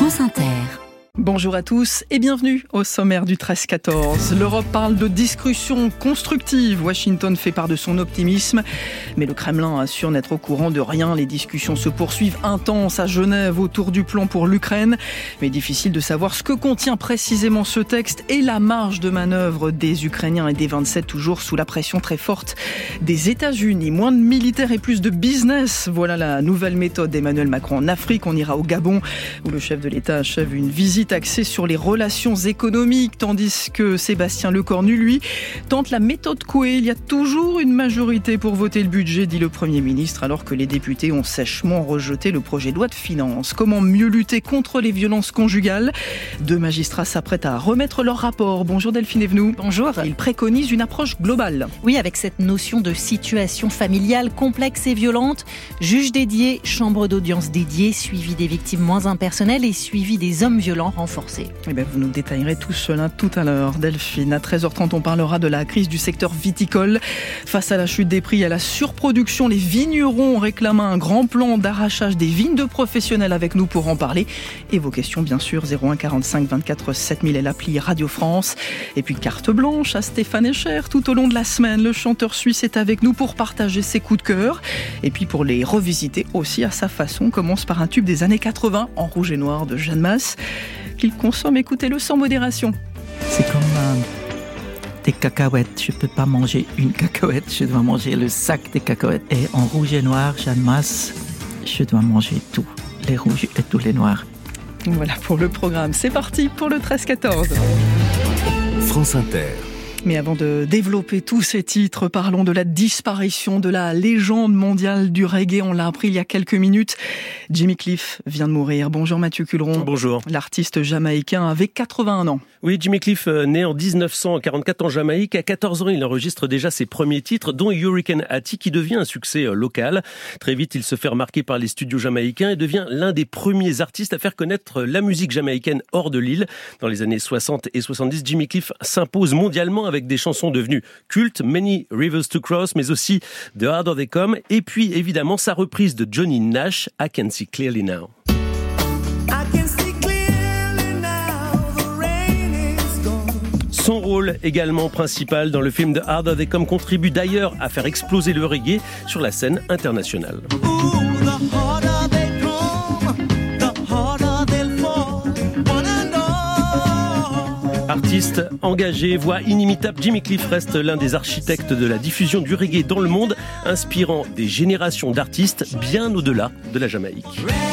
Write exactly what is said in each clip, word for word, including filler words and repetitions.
France Inter. Bonjour à tous et bienvenue au sommaire du treize quatorze. L'Europe parle de discussions constructives. Washington fait part de son optimisme, mais le Kremlin assure n'être au courant de rien. Les discussions se poursuivent intenses à Genève autour du plan pour l'Ukraine, mais difficile de savoir ce que contient précisément ce texte et la marge de manœuvre des Ukrainiens et des vingt-sept, toujours sous la pression très forte des États-Unis. Moins de militaires et plus de business. Voilà la nouvelle méthode d'Emmanuel Macron en Afrique. On ira au Gabon où le chef de l'État achève une visite axé sur les relations économiques, tandis que Sébastien Lecornu, lui, tente la méthode Coué. Il y a toujours une majorité pour voter le budget, dit le Premier ministre, alors que les députés ont sèchement rejeté le projet de loi de finances. Comment mieux lutter contre les violences conjugales ? Deux magistrats s'apprêtent à remettre leur rapport. Bonjour Delphine Evenou. Bonjour. Ils préconisent une approche globale. Oui, avec cette notion de situation familiale complexe et violente, juge dédié, chambre d'audience dédiée, suivi des victimes moins impersonnelles et suivi des hommes violents renforcé. Eh bien, vous nous détaillerez tout cela tout à l'heure, Delphine. À treize heures trente, on parlera de la crise du secteur viticole. Face à la chute des prix et à la surproduction, les vignerons réclament un grand plan d'arrachage des vignes de professionnels. Avec nous pour en parler. Et vos questions, bien sûr, zéro un quarante-cinq vingt-quatre sept mille et l'appli Radio France. Et puis, carte blanche à Stéphane Escher. Tout au long de la semaine, le chanteur suisse est avec nous pour partager ses coups de cœur. Et puis, pour les revisiter aussi à sa façon. On commence par un tube des années quatre-vingts, en rouge et noir de Jeanne Masse, qu'il consomme, écoutez-le sans modération. C'est comme euh, des cacahuètes. Je ne peux pas manger une cacahuète, je dois manger le sac des cacahuètes. Et en rouge et noir, Jeanne Masse, je dois manger tout, les rouges et tous les noirs. Voilà pour le programme. C'est parti pour le treize quatorze. France Inter. Mais avant de développer tous ces titres, parlons de la disparition de la légende mondiale du reggae. On l'a appris il y a quelques minutes. Jimmy Cliff vient de mourir. Bonjour Mathieu Culeron. Bonjour. L'artiste jamaïcain avait quatre-vingt-un ans. Oui, Jimmy Cliff, né en dix-neuf cent quarante-quatre en Jamaïque. À quatorze ans, il enregistre déjà ses premiers titres, dont Hurricane Hattie, qui devient un succès local. Très vite, il se fait remarquer par les studios jamaïcains et devient l'un des premiers artistes à faire connaître la musique jamaïcaine hors de l'île. Dans les années soixante et soixante-dix, Jimmy Cliff s'impose mondialement avec des chansons devenues cultes, Many Rivers to Cross, mais aussi The Harder They Come, et puis évidemment sa reprise de Johnny Nash, I Can See Clearly Now. Son rôle également principal dans le film The Harder They Come contribue d'ailleurs à faire exploser le reggae sur la scène internationale. Artiste engagé, voix inimitable, Jimmy Cliff reste l'un des architectes de la diffusion du reggae dans le monde, inspirant des générations d'artistes bien au-delà de la Jamaïque.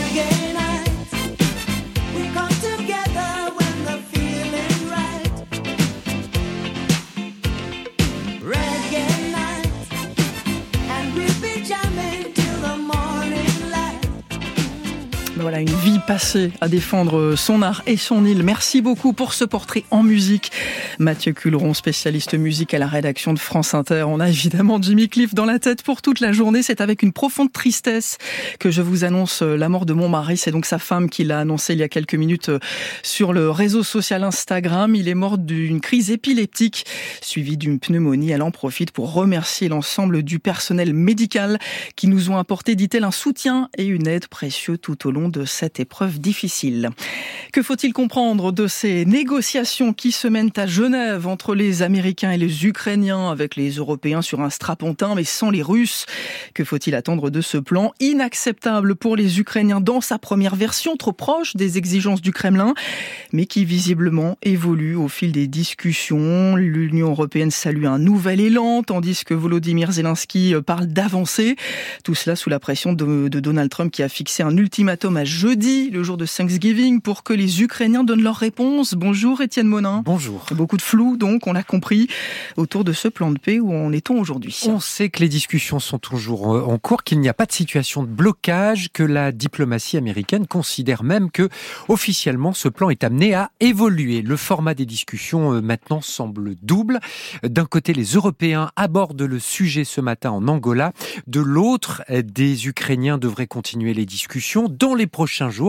Voilà, une vie passée à défendre son art et son île. Merci beaucoup pour ce portrait en musique. Mathieu Culeron, spécialiste musique à la rédaction de France Inter. On a évidemment Jimmy Cliff dans la tête pour toute la journée. C'est avec une profonde tristesse que je vous annonce la mort de mon mari. C'est donc sa femme qui l'a annoncé il y a quelques minutes sur le réseau social Instagram. Il est mort d'une crise épileptique suivie d'une pneumonie. Elle en profite pour remercier l'ensemble du personnel médical qui nous ont apporté, dit-elle, un soutien et une aide précieux tout au long de cette épreuve difficile. Que faut-il comprendre de ces négociations qui se mènent à Genève entre les Américains et les Ukrainiens, avec les Européens sur un strapontin mais sans les Russes ? Que faut-il attendre de ce plan inacceptable pour les Ukrainiens dans sa première version, trop proche des exigences du Kremlin, mais qui visiblement évolue au fil des discussions? L'Union européenne salue un nouvel élan, tandis que Volodymyr Zelensky parle d'avancée. Tout cela sous la pression de, de Donald Trump, qui a fixé un ultimatum à jeudi, le jour de Thanksgiving, pour que les Ukrainiens donnent leur réponse. Bonjour Étienne Monin. Bonjour. Beaucoup de flou, donc, on l'a compris, autour de ce plan de paix. Où en est-on aujourd'hui ? On sait que les discussions sont toujours en cours, qu'il n'y a pas de situation de blocage, que la diplomatie américaine considère même que, officiellement, ce plan est amené à évoluer. Le format des discussions, maintenant, semble double. D'un côté, les Européens abordent le sujet ce matin en Angola. De l'autre, des Ukrainiens devraient continuer les discussions dans les prochains jours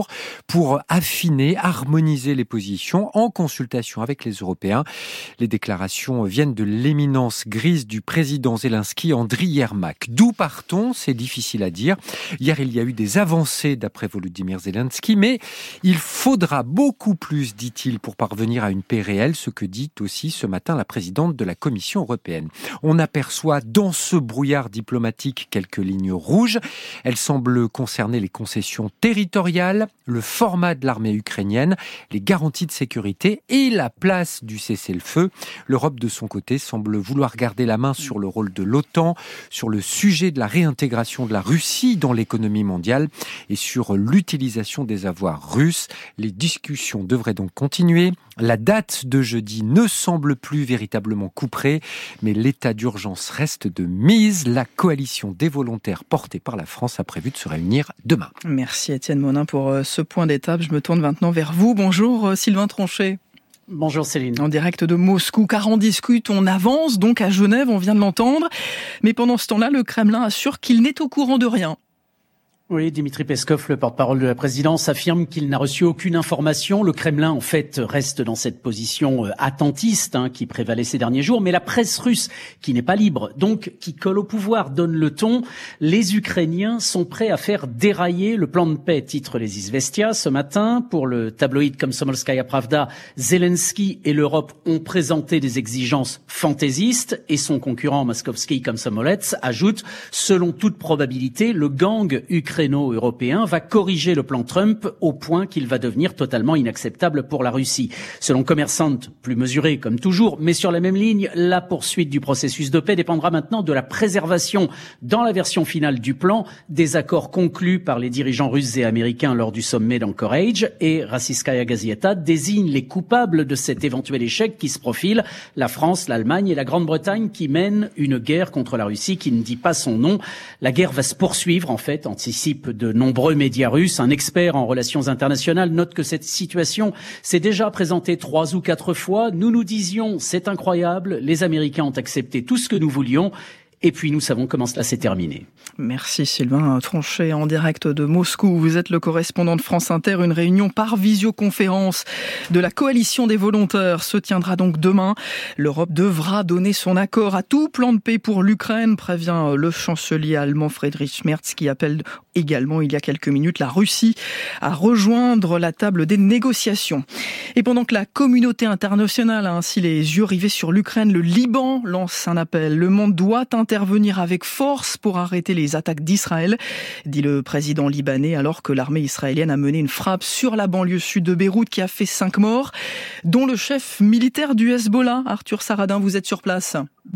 jours pour affiner, harmoniser les positions en consultation avec les Européens. Les déclarations viennent de l'éminence grise du président Zelensky, Andriy Yermak. D'où partons ? C'est difficile à dire. Hier, il y a eu des avancées d'après Volodymyr Zelensky, mais il faudra beaucoup plus, dit-il, pour parvenir à une paix réelle, ce que dit aussi ce matin la présidente de la Commission européenne. On aperçoit dans ce brouillard diplomatique quelques lignes rouges. Elles semblent concerner les concessions territoriales, le format de l'armée ukrainienne, les garanties de sécurité et la place du cessez-le-feu. L'Europe, de son côté, semble vouloir garder la main sur le rôle de l'OTAN, sur le sujet de la réintégration de la Russie dans l'économie mondiale et sur l'utilisation des avoirs russes. Les discussions devraient donc continuer. La date de jeudi ne semble plus véritablement couperée, mais l'état d'urgence reste de mise. La coalition des volontaires portée par la France a prévu de se réunir demain. Merci Étienne Monin pour ce point d'étape. Je me tourne maintenant vers vous. Bonjour Sylvain Tronchet. Bonjour Céline. En direct de Moscou, car on discute, on avance donc à Genève, on vient de l'entendre. Mais pendant ce temps-là, le Kremlin assure qu'il n'est au courant de rien. Oui, Dimitri Peskov, le porte-parole de la présidence, affirme qu'il n'a reçu aucune information. Le Kremlin, en fait, reste dans cette position attentiste hein, qui prévalait ces derniers jours. Mais la presse russe, qui n'est pas libre, donc qui colle au pouvoir, donne le ton. Les Ukrainiens sont prêts à faire dérailler le plan de paix, titre les Izvestia ce matin. Pour le tabloïd Komsomolskaya Pravda, Zelensky et l'Europe ont présenté des exigences fantaisistes. Et son concurrent Moskovski Komsomolets ajoute, selon toute probabilité, le gang ukrainien européen va corriger le plan Trump au point qu'il va devenir totalement inacceptable pour la Russie. Selon Commerçant, plus mesuré comme toujours, mais sur la même ligne, la poursuite du processus de paix dépendra maintenant de la préservation dans la version finale du plan des accords conclus par les dirigeants russes et américains lors du sommet d'Anchorage, et Rossiyskaya Gazeta désigne les coupables de cet éventuel échec qui se profile, la France, l'Allemagne et la Grande-Bretagne qui mènent une guerre contre la Russie qui ne dit pas son nom. La guerre va se poursuivre en fait, anticipe de nombreux médias russes. Un expert en relations internationales note que cette situation s'est déjà présentée trois ou quatre fois. Nous nous disions, c'est incroyable, les Américains ont accepté tout ce que nous voulions. Et puis nous savons comment cela s'est terminé. Merci Sylvain Tronchet en direct de Moscou. Vous êtes le correspondant de France Inter. Une réunion par visioconférence de la coalition des volontaires se tiendra donc demain. L'Europe devra donner son accord à tout plan de paix pour l'Ukraine, prévient le chancelier allemand Friedrich Merz, qui appelle également il y a quelques minutes la Russie à rejoindre la table des négociations. Et pendant que la communauté internationale a ainsi les yeux rivés sur l'Ukraine, le Liban lance un appel. Le monde doit intervenir intervenir avec force pour arrêter les attaques d'Israël, dit le président libanais, alors que l'armée israélienne a mené une frappe sur la banlieue sud de Beyrouth qui a fait cinq morts, dont le chef militaire du Hezbollah. Arthur Saradin, vous êtes sur place.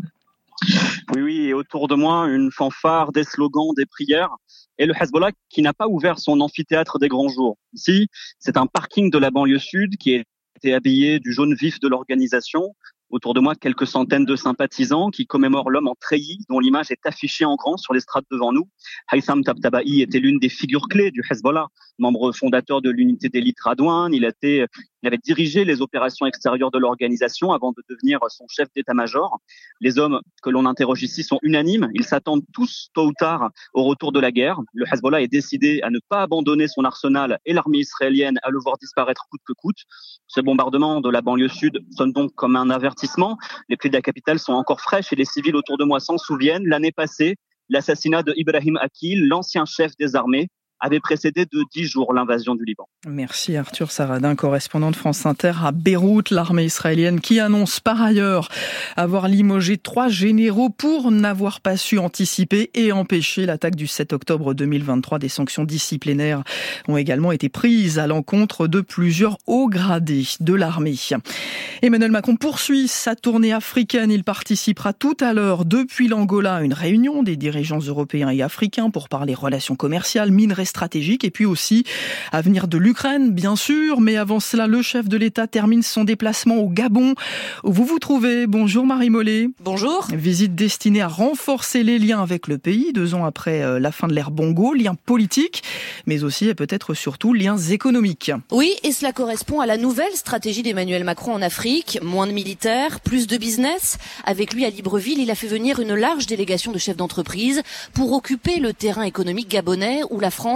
Oui, oui, et autour de moi, une fanfare, des slogans, des prières. Et le Hezbollah qui n'a pas ouvert son amphithéâtre des grands jours. Ici, c'est un parking de la banlieue sud qui a été habillé du jaune vif de l'organisation. Autour de moi, quelques centaines de sympathisants qui commémorent l'homme en treillis, dont l'image est affichée en grand sur l'estrade devant nous. Haitham Tabtaba'i était l'une des figures clés du Hezbollah, membre fondateur de l'unité d'élite Radouane. Il, était, il avait dirigé les opérations extérieures de l'organisation avant de devenir son chef d'état-major. Les hommes que l'on interroge ici sont unanimes. Ils s'attendent tous, tôt ou tard, au retour de la guerre. Le Hezbollah est décidé à ne pas abandonner son arsenal et l'armée israélienne à le voir disparaître coûte que coûte. Ce bombardement de la banlieue sud sonne donc comme un avertissement. Les plaies de la capitale sont encore fraîches et les civils autour de moi s'en souviennent. L'année passée, l'assassinat de Ibrahim Akil, l'ancien chef des armées, avait précédé de dix jours l'invasion du Liban. Merci Arthur Saradin, correspondant de France Inter à Beyrouth, l'armée israélienne qui annonce par ailleurs avoir limogé trois généraux pour n'avoir pas su anticiper et empêcher l'attaque du sept octobre deux mille vingt-trois. Des sanctions disciplinaires ont également été prises à l'encontre de plusieurs hauts gradés de l'armée. Emmanuel Macron poursuit sa tournée africaine. Il participera tout à l'heure depuis l'Angola à une réunion des dirigeants européens et africains pour parler relations commerciales, minerais stratégique et puis aussi avenir de l'Ukraine, bien sûr. Mais avant cela, le chef de l'État termine son déplacement au Gabon, où vous vous trouvez. Bonjour Marie Mollet. Bonjour. Visite destinée à renforcer les liens avec le pays, deux ans après la fin de l'ère Bongo, liens politiques, mais aussi et peut-être surtout liens économiques. Oui, et cela correspond à la nouvelle stratégie d'Emmanuel Macron en Afrique. Moins de militaires, plus de business. Avec lui à Libreville, il a fait venir une large délégation de chefs d'entreprise pour occuper le terrain économique gabonais où la France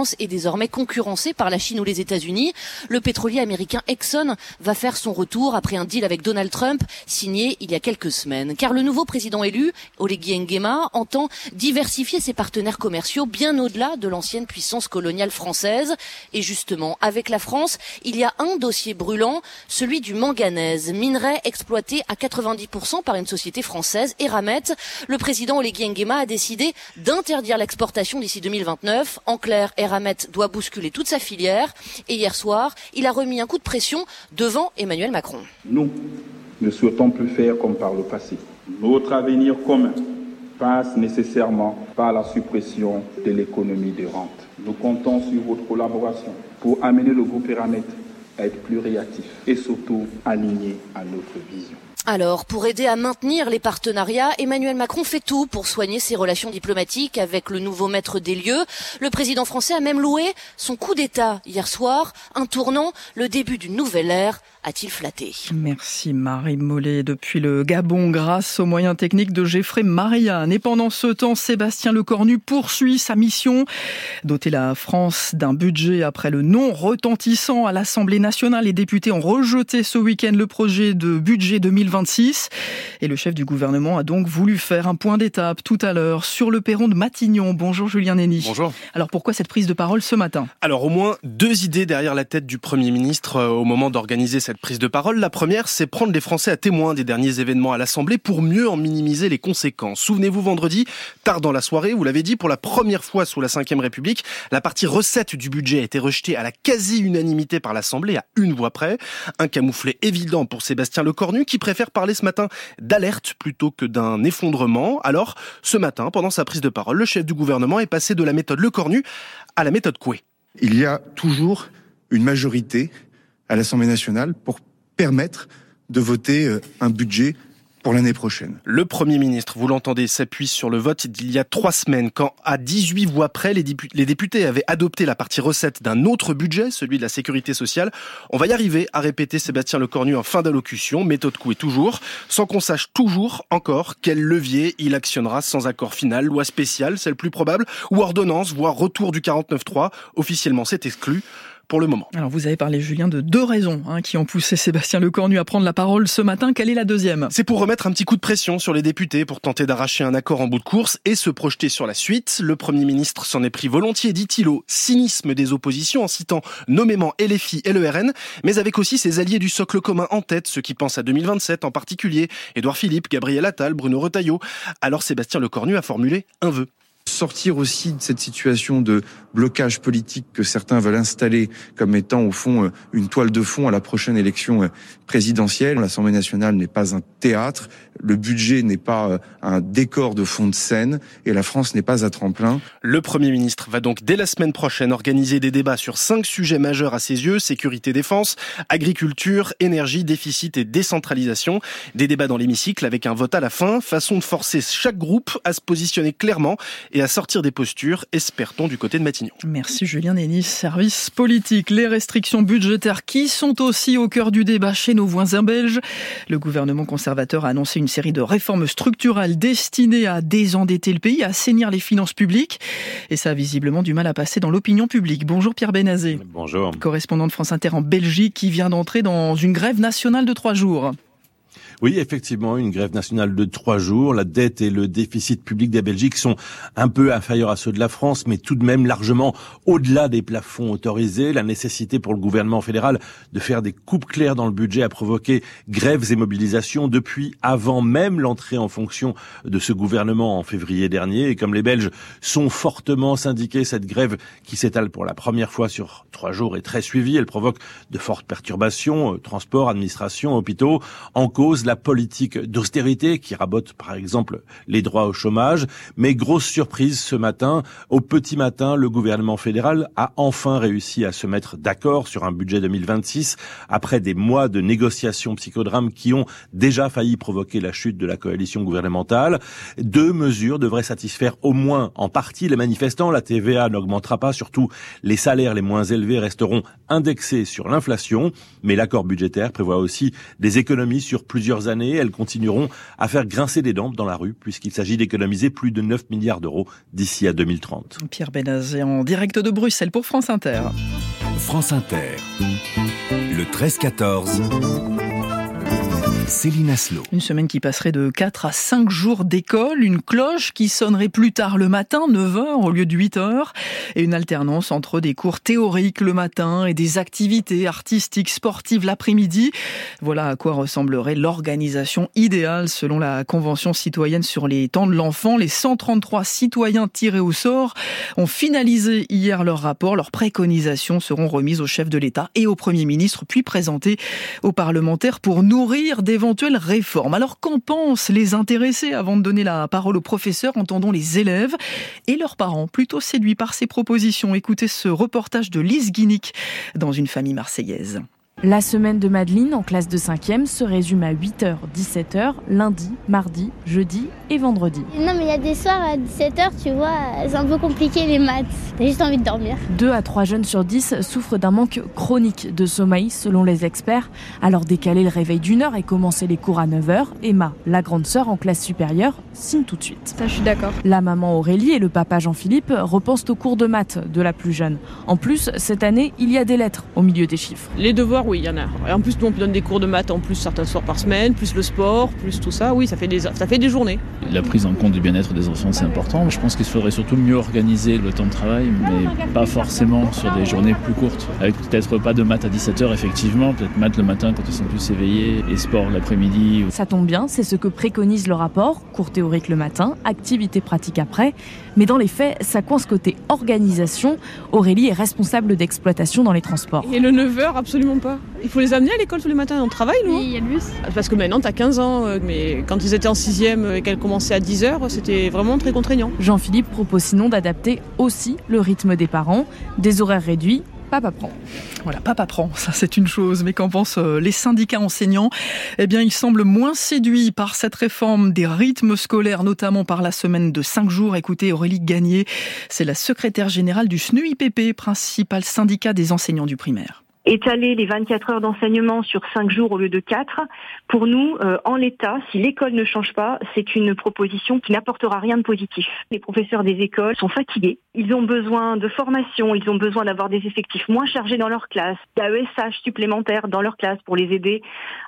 France est désormais concurrencée par la Chine ou les États-Unis. Le pétrolier américain Exxon va faire son retour après un deal avec Donald Trump signé il y a quelques semaines. Car le nouveau président élu, Olegui Nguema, entend diversifier ses partenaires commerciaux bien au-delà de l'ancienne puissance coloniale française. Et justement, avec la France, il y a un dossier brûlant, celui du manganèse, minerai exploité à quatre-vingt-dix pour cent par une société française, Eramet. Le président Olegui Nguema a décidé d'interdire l'exportation d'ici deux mille vingt-neuf. En clair, Eramet doit bousculer toute sa filière. Et hier soir, il a remis un coup de pression devant Emmanuel Macron. Nous ne souhaitons plus faire comme par le passé. Notre avenir commun passe nécessairement par la suppression de l'économie de rente. Nous comptons sur votre collaboration pour amener le groupe Eramet à être plus réactif et surtout aligné à notre vision. Alors, pour aider à maintenir les partenariats, Emmanuel Macron fait tout pour soigner ses relations diplomatiques avec le nouveau maître des lieux. Le président français a même loué son coup d'État hier soir, un tournant, le début d'une nouvelle ère. A-t-il flatté? Merci Marie Mollet depuis le Gabon grâce aux moyens techniques de Geoffrey Marianne. Et pendant ce temps, Sébastien Lecornu poursuit sa mission, doter la France d'un budget après le non retentissant à l'Assemblée nationale. Les députés ont rejeté ce week-end le projet de budget deux mille vingt-six et le chef du gouvernement a donc voulu faire un point d'étape tout à l'heure sur le perron de Matignon. Bonjour Julien Nény. Bonjour. Alors pourquoi cette prise de parole ce matin? Alors au moins deux idées derrière la tête du Premier ministre euh, au moment d'organiser cette prise de parole. La première, c'est prendre les Français à témoin des derniers événements à l'Assemblée pour mieux en minimiser les conséquences. Souvenez-vous, vendredi, tard dans la soirée, vous l'avez dit, pour la première fois sous la cinquième République, la partie recette du budget a été rejetée à la quasi-unanimité par l'Assemblée, à une voix près. Un camouflet évident pour Sébastien Lecornu qui préfère parler ce matin d'alerte plutôt que d'un effondrement. Alors, ce matin, pendant sa prise de parole, le chef du gouvernement est passé de la méthode Lecornu à la méthode Coué. Il y a toujours une majorité à l'Assemblée nationale pour permettre de voter un budget pour l'année prochaine. Le Premier ministre, vous l'entendez, s'appuie sur le vote d'il y a trois semaines, quand à dix-huit voix près, les députés, les députés avaient adopté la partie recette d'un autre budget, celui de la sécurité sociale. On va y arriver, a répété Sébastien Lecornu en fin d'allocution, méthode Coué toujours, sans qu'on sache toujours encore quel levier il actionnera sans accord final, loi spéciale, c'est le plus probable, ou ordonnance, voire retour du quarante-neuf trois. Officiellement, c'est exclu. Pour le moment. Alors vous avez parlé, Julien, de deux raisons hein, qui ont poussé Sébastien Lecornu à prendre la parole ce matin. Quelle est la deuxième? C'est pour remettre un petit coup de pression sur les députés pour tenter d'arracher un accord en bout de course et se projeter sur la suite. Le Premier ministre s'en est pris volontiers, dit-il, au cynisme des oppositions en citant nommément L F I et le R N, mais avec aussi ses alliés du socle commun en tête, ceux qui pensent à deux mille vingt-sept en particulier, Édouard Philippe, Gabriel Attal, Bruno Retailleau. Alors Sébastien Lecornu a formulé un vœu. Sortir aussi de cette situation de blocage politique que certains veulent installer comme étant au fond une toile de fond à la prochaine élection présidentielle. L'Assemblée nationale n'est pas un théâtre, le budget n'est pas un décor de fond de scène et la France n'est pas à tremplin. Le Premier ministre va donc dès la semaine prochaine organiser des débats sur cinq sujets majeurs à ses yeux: sécurité, défense, agriculture, énergie, déficit et décentralisation. Des débats dans l'hémicycle avec un vote à la fin, façon de forcer chaque groupe à se positionner clairement et à sortir des postures, espère-t-on, du côté de Matignon. Merci Julien Nény. Service politique, les restrictions budgétaires qui sont aussi au cœur du débat chez nos voisins belges. Le gouvernement conservateur a annoncé une série de réformes structurelles destinées à désendetter le pays, à assainir les finances publiques. Et ça a visiblement du mal à passer dans l'opinion publique. Bonjour Pierre Benazé. Bonjour. Correspondant de France Inter en Belgique qui vient d'entrer dans une grève nationale de trois jours. Oui, effectivement, une grève nationale de trois jours. La dette et le déficit public des Belgiques sont un peu inférieurs à ceux de la France, mais tout de même largement au-delà des plafonds autorisés. La nécessité pour le gouvernement fédéral de faire des coupes claires dans le budget a provoqué grèves et mobilisations depuis avant même l'entrée en fonction de ce gouvernement en février dernier. Et comme les Belges sont fortement syndiqués, cette grève qui s'étale pour la première fois sur trois jours est très suivie. Elle provoque de fortes perturbations, euh, transport, administration, hôpitaux. En cause, la politique d'austérité qui rabote par exemple les droits au chômage. Mais grosse surprise ce matin, au petit matin, le gouvernement fédéral a enfin réussi à se mettre d'accord sur un budget deux mille vingt-six après des mois de négociations psychodrames qui ont déjà failli provoquer la chute de la coalition gouvernementale. Deux mesures devraient satisfaire au moins en partie les manifestants. La T V A n'augmentera pas, surtout les salaires les moins élevés resteront indexés sur l'inflation. Mais l'accord budgétaire prévoit aussi des économies sur plusieurs prochaines années, elles continueront à faire grincer des dents dans la rue, puisqu'il s'agit d'économiser plus de neuf milliards d'euros d'ici à deux mille trente. Pierre Benazé en direct de Bruxelles pour France Inter. France Inter, le treize quatorze. Céline Aslo. Une semaine qui passerait de quatre à cinq jours d'école, une cloche qui sonnerait plus tard le matin, neuf heures au lieu de huit heures, et une alternance entre des cours théoriques le matin et des activités artistiques, sportives l'après-midi. Voilà à quoi ressemblerait l'organisation idéale selon la Convention citoyenne sur les temps de l'enfant. Les cent trente-trois citoyens tirés au sort ont finalisé hier leur rapport. Leurs préconisations seront remises au chef de l'État et au Premier ministre, puis présentées aux parlementaires pour nourrir des éventuelles réformes. Alors qu'en pensent les intéressés? Avant de donner la parole aux professeurs, entendons les élèves et leurs parents, plutôt séduits par ces propositions. Écoutez ce reportage de Lise Guinic dans une famille marseillaise. La semaine de Madeleine en classe de cinquième se résume à huit heures dix-sept heures, lundi, mardi, jeudi et vendredi. Non mais il y a des soirs à dix-sept heures, tu vois, c'est un peu compliqué les maths. T'as juste envie de dormir. deux à trois jeunes sur dix souffrent d'un manque chronique de sommeil selon les experts. Alors décaler le réveil d'une heure et commencer les cours à neuf heures, Emma, la grande sœur en classe supérieure, signe tout de suite. Ça je suis d'accord. La maman Aurélie et le papa Jean-Philippe repensent aux cours de maths de la plus jeune. En plus, cette année, il y a des lettres au milieu des chiffres. Les devoirs, oui, il y en a. Et en plus, nous, on donne des cours de maths en plus certains soirs par semaine, plus le sport, plus tout ça. Oui, ça fait des, ça fait des journées. La prise en compte du bien-être des enfants, c'est important. Je pense qu'il faudrait surtout mieux organiser le temps de travail, mais pas forcément sur des journées plus courtes. Avec peut-être pas de maths à dix-sept heures, effectivement. Peut-être maths le matin quand ils sont plus éveillés et sport l'après-midi. Ça tombe bien, c'est ce que préconise le rapport. Cours théorique le matin, activité pratique après. Mais dans les faits, ça coince côté organisation. Aurélie est responsable d'exploitation dans les transports. Et le neuf heures, absolument pas. Il faut les amener à l'école tous les matins, on travaille nous. Oui, il y a le bus. Parce que maintenant t'as quinze ans, mais quand ils étaient en sixième et qu'elles commençaient à dix heures, c'était vraiment très contraignant. Jean-Philippe propose sinon d'adapter aussi le rythme des parents, des horaires réduits. Papa prend. Voilà, papa prend, ça c'est une chose, mais qu'en pensent les syndicats enseignants? Eh bien, ils semblent moins séduits par cette réforme des rythmes scolaires, notamment par la semaine de cinq jours. Écoutez, Aurélie Gagné, c'est la secrétaire générale du S N U I P P, principal syndicat des enseignants du primaire. Étaler les vingt-quatre heures d'enseignement sur cinq jours au lieu de quatre, pour nous, euh, en l'état, si l'école ne change pas, c'est une proposition qui n'apportera rien de positif. Les professeurs des écoles sont fatigués, ils ont besoin de formation, ils ont besoin d'avoir des effectifs moins chargés dans leur classe, d'A E S H supplémentaires dans leur classe pour les aider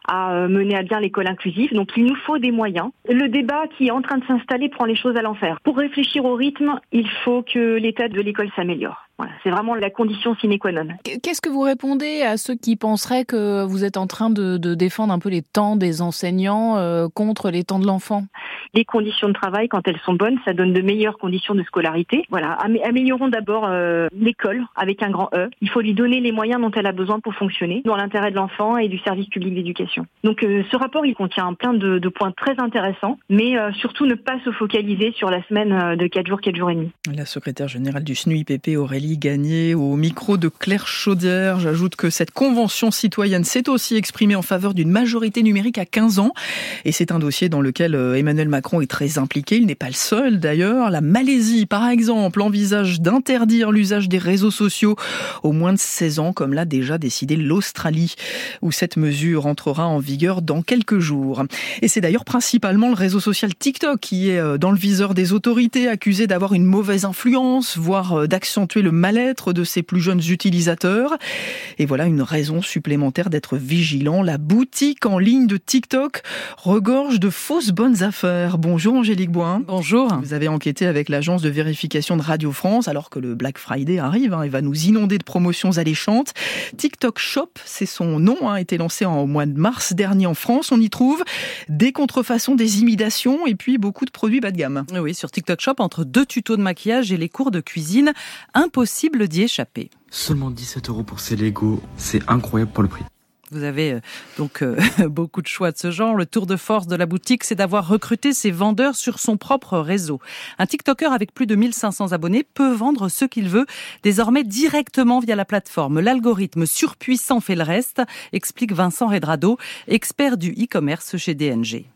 à mener à bien l'école inclusive. Donc il nous faut des moyens. Le débat qui est en train de s'installer prend les choses à l'envers. Pour réfléchir au rythme, il faut que l'état de l'école s'améliore. Voilà, c'est vraiment la condition sine qua non. Qu'est-ce que vous répondez à ceux qui penseraient que vous êtes en train de, de défendre un peu les temps des enseignants euh, contre les temps de l'enfant? Les conditions de travail, quand elles sont bonnes, ça donne de meilleures conditions de scolarité. Voilà, améliorons d'abord euh, l'école avec un grand E. Il faut lui donner les moyens dont elle a besoin pour fonctionner, dans l'intérêt de l'enfant et du service public d'éducation. Donc euh, ce rapport, il contient plein de, de points très intéressants, mais euh, surtout ne pas se focaliser sur la semaine de quatre jours, quatre jours et demi. La secrétaire générale du S N U I P P, Aurélie Gagné, au micro de Claire Chaudière. J'ajoute que cette convention citoyenne s'est aussi exprimée en faveur d'une majorité numérique à quinze ans. Et c'est un dossier dans lequel Emmanuel Macron est très impliqué. Il n'est pas le seul d'ailleurs. La Malaisie, par exemple, envisage d'interdire l'usage des réseaux sociaux aux moins de seize ans, comme l'a déjà décidé l'Australie, où cette mesure entrera en vigueur dans quelques jours. Et c'est d'ailleurs principalement le réseau social TikTok qui est dans le viseur des autorités, accusé d'avoir une mauvaise influence, voire d'accentuer le mal-être de ses plus jeunes utilisateurs. Et voilà une raison supplémentaire d'être vigilant. La boutique en ligne de TikTok regorge de fausses bonnes affaires. Bonjour Angélique Boin. Bonjour. Vous avez enquêté avec l'agence de vérification de Radio France alors que le Black Friday arrive hein, et va nous inonder de promotions alléchantes. TikTok Shop, c'est son nom, a hein, été lancé en, au mois de mars dernier en France. On y trouve des contrefaçons, des imitations et puis beaucoup de produits bas de gamme. Oui, sur TikTok Shop, entre deux tutos de maquillage et les cours de cuisine, impossible d'y échapper. Seulement dix-sept euros pour ces Lego, c'est incroyable pour le prix. Vous avez euh, donc euh, beaucoup de choix de ce genre. Le tour de force de la boutique, c'est d'avoir recruté ses vendeurs sur son propre réseau. Un TikToker avec plus de mille cinq cents abonnés peut vendre ce qu'il veut, désormais directement via la plateforme. L'algorithme surpuissant fait le reste, explique Vincent Redrado, expert du e-commerce chez D N G.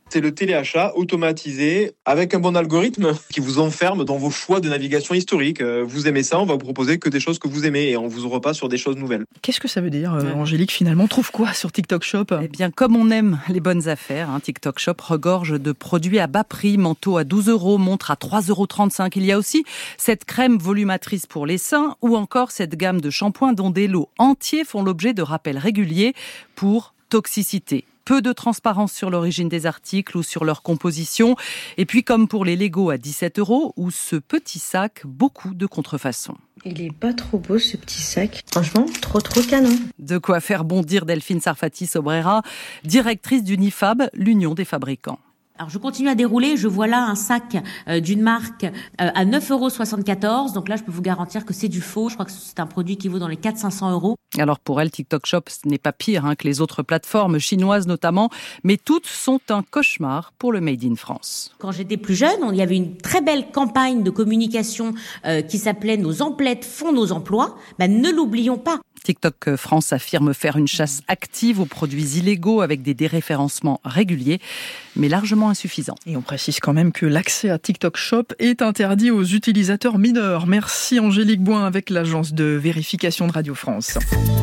C'est le téléachat automatisé avec un bon algorithme qui vous enferme dans vos choix de navigation historique. Vous aimez ça, on va vous proposer que des choses que vous aimez et on vous ouvre pas sur des choses nouvelles. Qu'est-ce que ça veut dire, euh, Angélique, finalement? On trouve quoi sur TikTok Shop? Eh bien, comme on aime les bonnes affaires, hein, TikTok Shop regorge de produits à bas prix, manteaux à douze euros, montres à trois euros trente-cinq. Il y a aussi cette crème volumatrice pour les seins ou encore cette gamme de shampoings dont des lots entiers font l'objet de rappels réguliers pour toxicité. Peu de transparence sur l'origine des articles ou sur leur composition. Et puis, comme pour les Lego à dix-sept euros ou ce petit sac, beaucoup de contrefaçons. Il est pas trop beau ce petit sac. Franchement, trop trop canon. De quoi faire bondir Delphine Sarfati-Sobrera, directrice d'Unifab, l'Union des fabricants. Alors je continue à dérouler, je vois là un sac euh, d'une marque euh, à neuf euros soixante-quatorze. Donc là, je peux vous garantir que c'est du faux. Je crois que c'est un produit qui vaut dans les quatre cents à cinq cents euros. Alors pour elle, TikTok Shop, ce n'est pas pire hein, que les autres plateformes chinoises notamment, mais toutes sont un cauchemar pour le Made in France. Quand j'étais plus jeune, il y avait une très belle campagne de communication euh, qui s'appelait « Nos emplettes font nos emplois ». Ben, ne l'oublions pas. TikTok France affirme faire une chasse active aux produits illégaux avec des déréférencements réguliers, mais largement insuffisants. Et on précise quand même que l'accès à TikTok Shop est interdit aux utilisateurs mineurs. Merci Angélique Boin avec l'agence de vérification de Radio France.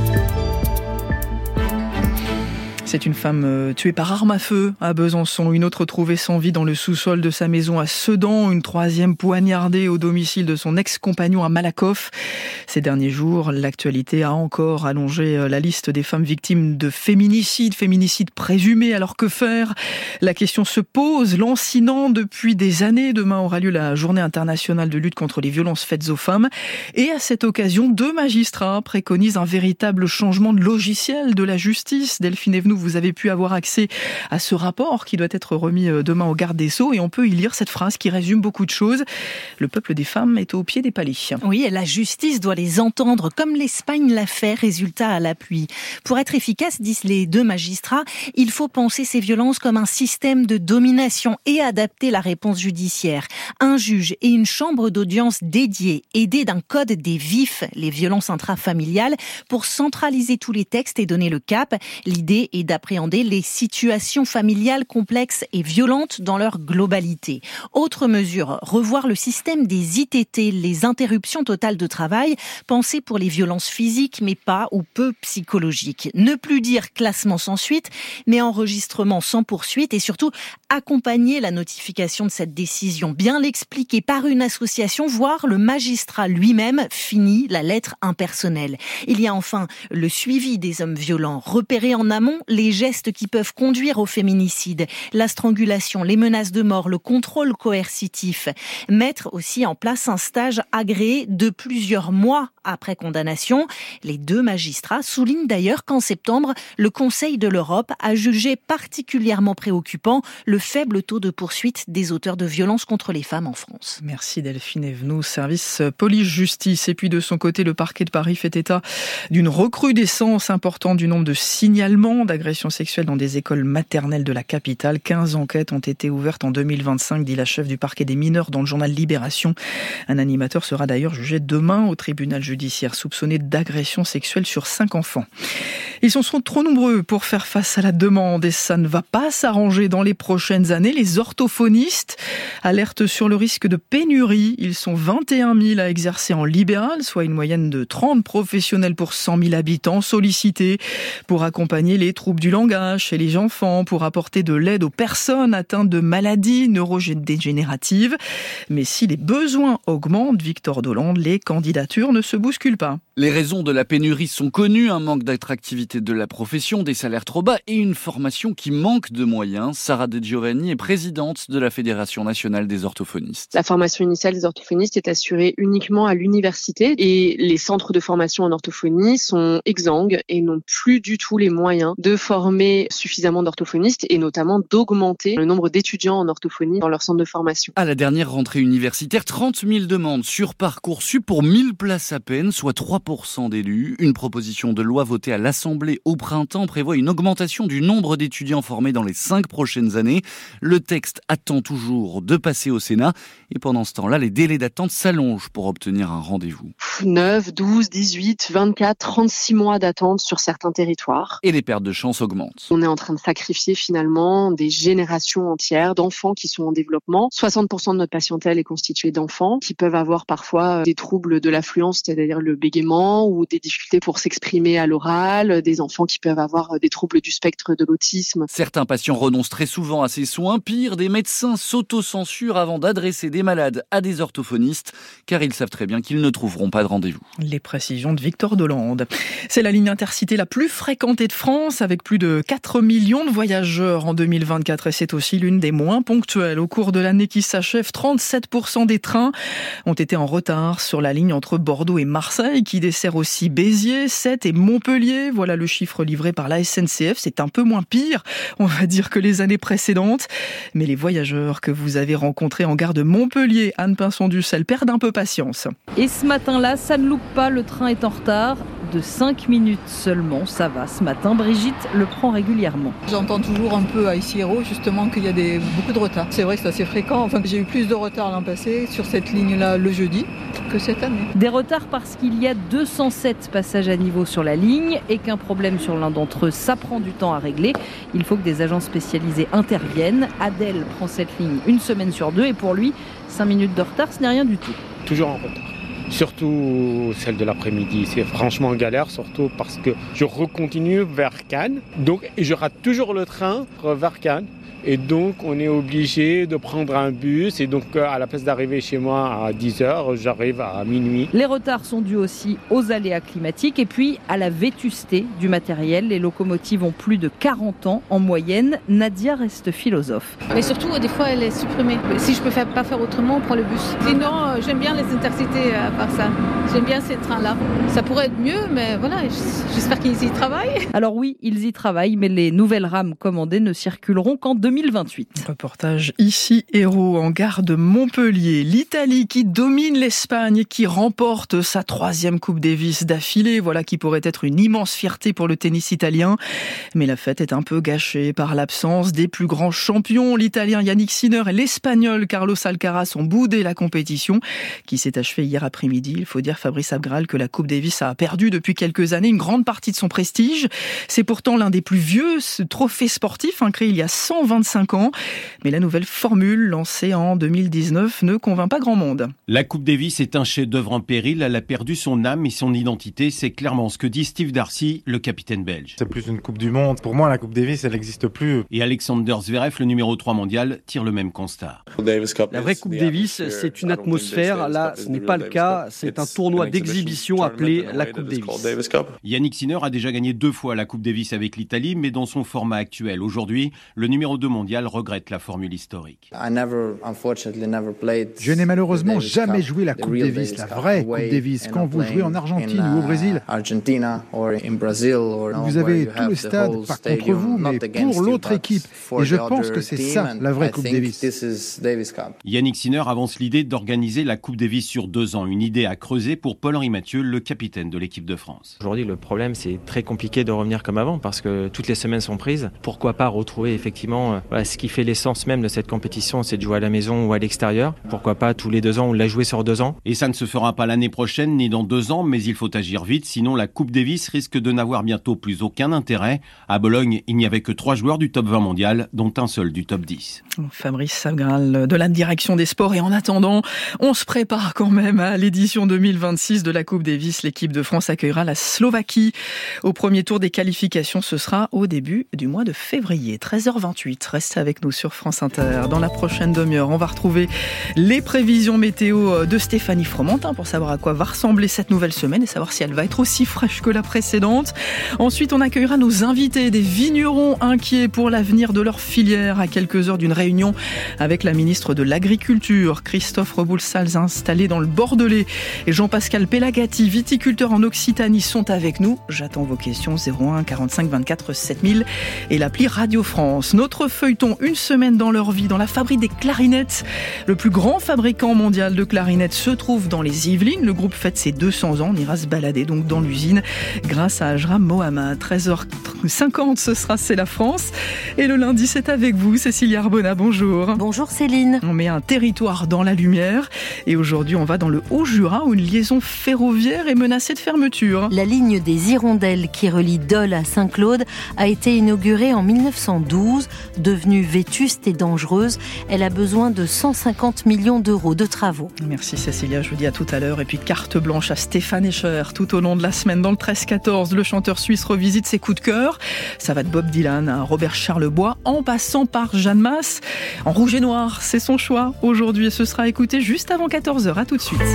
C'est une femme tuée par arme à feu à Besançon. Une autre trouvée sans vie dans le sous-sol de sa maison à Sedan. Une troisième poignardée au domicile de son ex-compagnon à Malakoff. Ces derniers jours, l'actualité a encore allongé la liste des femmes victimes de féminicide, féminicide présumé. Alors que faire? La question se pose, lancinant depuis des années. Demain aura lieu la journée internationale de lutte contre les violences faites aux femmes. Et à cette occasion, deux magistrats préconisent un véritable changement de logiciel de la justice. Delphine Evenou, vous avez pu avoir accès à ce rapport qui doit être remis demain au garde des Sceaux et on peut y lire cette phrase qui résume beaucoup de choses. Le peuple des femmes est au pied des paliers. Oui, et la justice doit les entendre comme l'Espagne l'a fait, résultat à l'appui. Pour être efficace, disent les deux magistrats, il faut penser ces violences comme un système de domination et adapter la réponse judiciaire. Un juge et une chambre d'audience dédiée, aidés d'un code des vifs, les violences intrafamiliales, pour centraliser tous les textes et donner le cap. L'idée est d'appréhender les situations familiales complexes et violentes dans leur globalité. Autre mesure, revoir le système des I T T, les interruptions totales de travail, pensées pour les violences physiques mais pas ou peu psychologiques. Ne plus dire classement sans suite, mais enregistrement sans poursuite et surtout accompagner la notification de cette décision, bien l'expliquer par une association, voire le magistrat lui-même finit la lettre impersonnelle. Il y a enfin le suivi des hommes violents, repérer en amont les gestes qui peuvent conduire au féminicide, la strangulation, les menaces de mort, le contrôle coercitif. Mettre aussi en place un stage agréé de plusieurs mois après condamnation. Les deux magistrats soulignent d'ailleurs qu'en septembre, le Conseil de l'Europe a jugé particulièrement préoccupant le faible taux de poursuite des auteurs de violences contre les femmes en France. Merci Delphine Evenou, service police-justice. Et puis de son côté, le parquet de Paris fait état d'une recrudescence importante du nombre de signalements d'agressions sexuelles dans des écoles maternelles de la capitale. quinze enquêtes ont été ouvertes en deux mille vingt-cinq, dit la chef du parquet des mineurs dans le journal Libération. Un animateur sera d'ailleurs jugé demain au tribunal judiciaire soupçonné d'agression sexuelle sur cinq enfants. Ils sont trop nombreux pour faire face à la demande et ça ne va pas s'arranger dans les prochaines années. Les orthophonistes alertent sur le risque de pénurie. Ils sont vingt et un mille à exercer en libéral, soit une moyenne de trente professionnels pour cent mille habitants sollicités pour accompagner les troubles du langage chez les enfants, pour apporter de l'aide aux personnes atteintes de maladies neurodégénératives. Mais si les besoins augmentent, Victor Dolande, les candidatures ne se bousculent pas. Les raisons de la pénurie sont connues, un manque d'attractivité de la profession, des salaires trop bas et une formation qui manque de moyens. Sarah De Giovanni est présidente de la Fédération nationale des orthophonistes. La formation initiale des orthophonistes est assurée uniquement à l'université et les centres de formation en orthophonie sont exsangues et n'ont plus du tout les moyens de former suffisamment d'orthophonistes et notamment d'augmenter le nombre d'étudiants en orthophonie dans leur centre de formation. À la dernière rentrée universitaire, trente mille demandes sur Parcoursup pour mille places à peine. européenne, soit trois pour cent d'élus. Une proposition de loi votée à l'Assemblée au printemps prévoit une augmentation du nombre d'étudiants formés dans les cinq prochaines années. Le texte attend toujours de passer au Sénat. Et pendant ce temps-là, les délais d'attente s'allongent pour obtenir un rendez-vous. neuf, douze, dix-huit, vingt-quatre, trente-six mois d'attente sur certains territoires. Et les pertes de chance augmentent. On est en train de sacrifier finalement des générations entières d'enfants qui sont en développement. soixante pour cent de notre patientèle est constituée d'enfants qui peuvent avoir parfois des troubles de l'affluence, c'est-à-dire le bégaiement ou des difficultés pour s'exprimer à l'oral, des enfants qui peuvent avoir des troubles du spectre de l'autisme. Certains patients renoncent très souvent à ces soins. Pire, des médecins s'autocensurent avant d'adresser des malades à des orthophonistes, car ils savent très bien qu'ils ne trouveront pas de rendez-vous. Les précisions de Victor Delande. C'est la ligne intercité la plus fréquentée de France, avec plus de quatre millions de voyageurs en deux mille vingt-quatre, et c'est aussi l'une des moins ponctuelles. Au cours de l'année qui s'achève, trente-sept pour cent des trains ont été en retard sur la ligne entre Bordeaux et Marseille, qui dessert aussi Béziers, Sète et Montpellier. Voilà le chiffre livré par la S N C F. C'est un peu moins pire, on va dire, que les années précédentes. Mais les voyageurs que vous avez rencontrés en gare de Montpellier, Anne Pinson-Dussel, perdent un peu patience. Et ce matin-là, ça ne loupe pas, le train est en retard de cinq minutes seulement. Ça va, ce matin, Brigitte le prend régulièrement. J'entends toujours un peu à Issy-Hérault justement qu'il y a des, beaucoup de retard. C'est vrai que c'est assez fréquent. Enfin, j'ai eu plus de retard l'an passé sur cette ligne-là le jeudi que cette année. Des retards parce qu'il y a deux cent sept passages à niveau sur la ligne et qu'un problème sur l'un d'entre eux, ça prend du temps à régler. Il faut que des agents spécialisés interviennent. Adèle prend cette ligne une semaine sur deux et pour lui, cinq minutes de retard, ce n'est rien du tout. Toujours en retard. Surtout celle de l'après-midi, c'est franchement galère, surtout parce que je recontinue vers Cannes, donc je rate toujours le train vers Cannes. Et donc, on est obligé de prendre un bus. Et donc, à la place d'arriver chez moi à dix heures, j'arrive à minuit. Les retards sont dus aussi aux aléas climatiques et puis à la vétusté du matériel. Les locomotives ont plus de quarante ans en moyenne. Nadia reste philosophe. Mais surtout, des fois, elle est supprimée. Si je ne peux pas faire autrement, on prend le bus. Sinon, j'aime bien les intercités à part ça. J'aime bien ces trains-là. Ça pourrait être mieux, mais voilà, j'espère qu'ils y travaillent. Alors oui, ils y travaillent, mais les nouvelles rames commandées ne circuleront qu'en deux mille vingt-huit. Reportage ici, Hérault, en gare de Montpellier. L'Italie qui domine l'Espagne, qui remporte sa troisième Coupe Davis d'affilée. Voilà qui pourrait être une immense fierté pour le tennis italien. Mais la fête est un peu gâchée par l'absence des plus grands champions. L'Italien Yannick Sinner et l'Espagnol Carlos Alcaraz ont boudé la compétition qui s'est achevée hier après-midi. Il faut dire, Fabrice Abgral, que la Coupe Davis a perdu depuis quelques années une grande partie de son prestige. C'est pourtant l'un des plus vieux trophées sportifs, hein, créé il y a cent vingt-cinq ans. Mais la nouvelle formule lancée en deux mille dix-neuf ne convainc pas grand monde. La Coupe Davis est un chef-d'œuvre en péril. Elle a perdu son âme et son identité. C'est clairement ce que dit Steve Darcy, le capitaine belge. C'est plus une Coupe du Monde. Pour moi, la Coupe Davis, elle n'existe plus. Et Alexander Zverev, le numéro trois mondial, tire le même constat. La vraie Coupe Davis, c'est une atmosphère. Là, ce n'est pas le cas. C'est un tournoi d'exhibition appelé la Coupe Davis. Yannick Sinner a déjà gagné deux fois la Coupe Davis avec l'Italie, mais dans son format actuel. Aujourd'hui, le numéro deux mondial regrette la formule historique. Je n'ai malheureusement jamais joué la Coupe Davis, la vraie Coupe Davis. Quand vous jouez en Argentine ou au Brésil, vous avez tout le stade par contre vous, mais pour l'autre équipe. Et je pense que c'est ça, la vraie Coupe Davis. Yannick Sinner avance l'idée d'organiser la Coupe Davis sur deux ans. Une idée à creuser pour Paul-Henri Mathieu, le capitaine de l'équipe de France. Aujourd'hui, le problème, c'est très compliqué de revenir comme avant parce que toutes les semaines sont prises. Pourquoi pas retrouver effectivement voilà, ce qui fait l'essence même de cette compétition, c'est de jouer à la maison ou à l'extérieur. Pourquoi pas tous les deux ans ou la jouer sur deux ans. Et ça ne se fera pas l'année prochaine ni dans deux ans, mais il faut agir vite, sinon la Coupe Davis risque de n'avoir bientôt plus aucun intérêt. À Bologne, il n'y avait que trois joueurs du top vingt mondial, dont un seul du top dix. Fabrice Abgral de la direction des sports. Et en attendant, on se prépare quand même à l'édition deux mille vingt-six de la Coupe Davis. L'équipe de France accueillera la Slovaquie au premier tour des qualifications. Ce sera au début du mois de février, treize heures vingt-huit. Restez avec nous sur France Inter. Dans la prochaine demi-heure, on va retrouver les prévisions météo de Stéphanie Fromentin pour savoir à quoi va ressembler cette nouvelle semaine et savoir si elle va être aussi fraîche que la précédente. Ensuite, on accueillera nos invités, des vignerons inquiets pour l'avenir de leur filière à quelques heures d'une réunion avec la ministre de l'Agriculture, Christophe Reboulsal. Lassalle installés dans le Bordelais et Jean-Pascal Pelagati, viticulteur en Occitanie, sont avec nous. J'attends vos questions zéro un quarante-cinq vingt-quatre sept mille et l'appli Radio France. Notre feuilleton, une semaine dans leur vie, dans la fabrique des clarinettes. Le plus grand fabricant mondial de clarinettes se trouve dans les Yvelines. Le groupe fête ses deux cents ans. On ira se balader donc dans l'usine grâce à Ajram Mohamed. treize heures cinquante, ce sera C'est la France. Et le lundi, c'est avec vous, Cécilia Arbona. Bonjour. Bonjour Céline. On met un territoire dans la lumière. Et aujourd'hui, on va dans le Haut-Jura où une liaison ferroviaire est menacée de fermeture. La ligne des Hirondelles qui relie Dole à Saint-Claude a été inaugurée en mille neuf cent douze. Devenue vétuste et dangereuse, elle a besoin de cent cinquante millions d'euros de travaux. Merci Cécilia, je vous dis à tout à l'heure. Et puis carte blanche à Stéphane Escher. Tout au long de la semaine, dans le treize quatorze, le chanteur suisse revisite ses coups de cœur. Ça va de Bob Dylan à Robert Charlebois, en passant par Jeanne Masse. En rouge et noir, c'est son choix aujourd'hui et ce sera écouté juste avant quatorze heures. À tout de suite.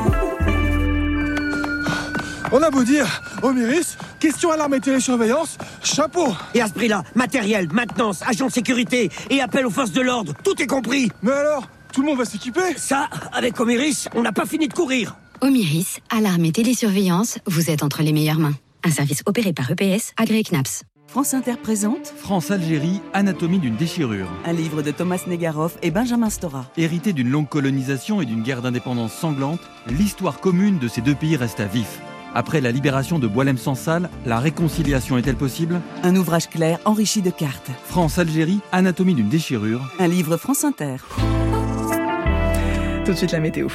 On a beau dire, Omiris, question alarme et télésurveillance, chapeau. Et à ce prix-là, matériel, maintenance, agent de sécurité et appel aux forces de l'ordre, tout est compris. Mais alors, tout le monde va s'équiper? Ça, avec Omiris, on n'a pas fini de courir. Omiris, alarme et télésurveillance, vous êtes entre les meilleures mains. Un service opéré par E P S, agréé C N A P S. France Inter présente France-Algérie, anatomie d'une déchirure. Un livre de Thomas Negaroff et Benjamin Stora. Hérité d'une longue colonisation et d'une guerre d'indépendance sanglante, l'histoire commune de ces deux pays reste à vif. Après la libération de Boualem-Sansal, la réconciliation est-elle possible? Un ouvrage clair enrichi de cartes. France-Algérie, anatomie d'une déchirure. Un livre France Inter. Tout de suite la météo.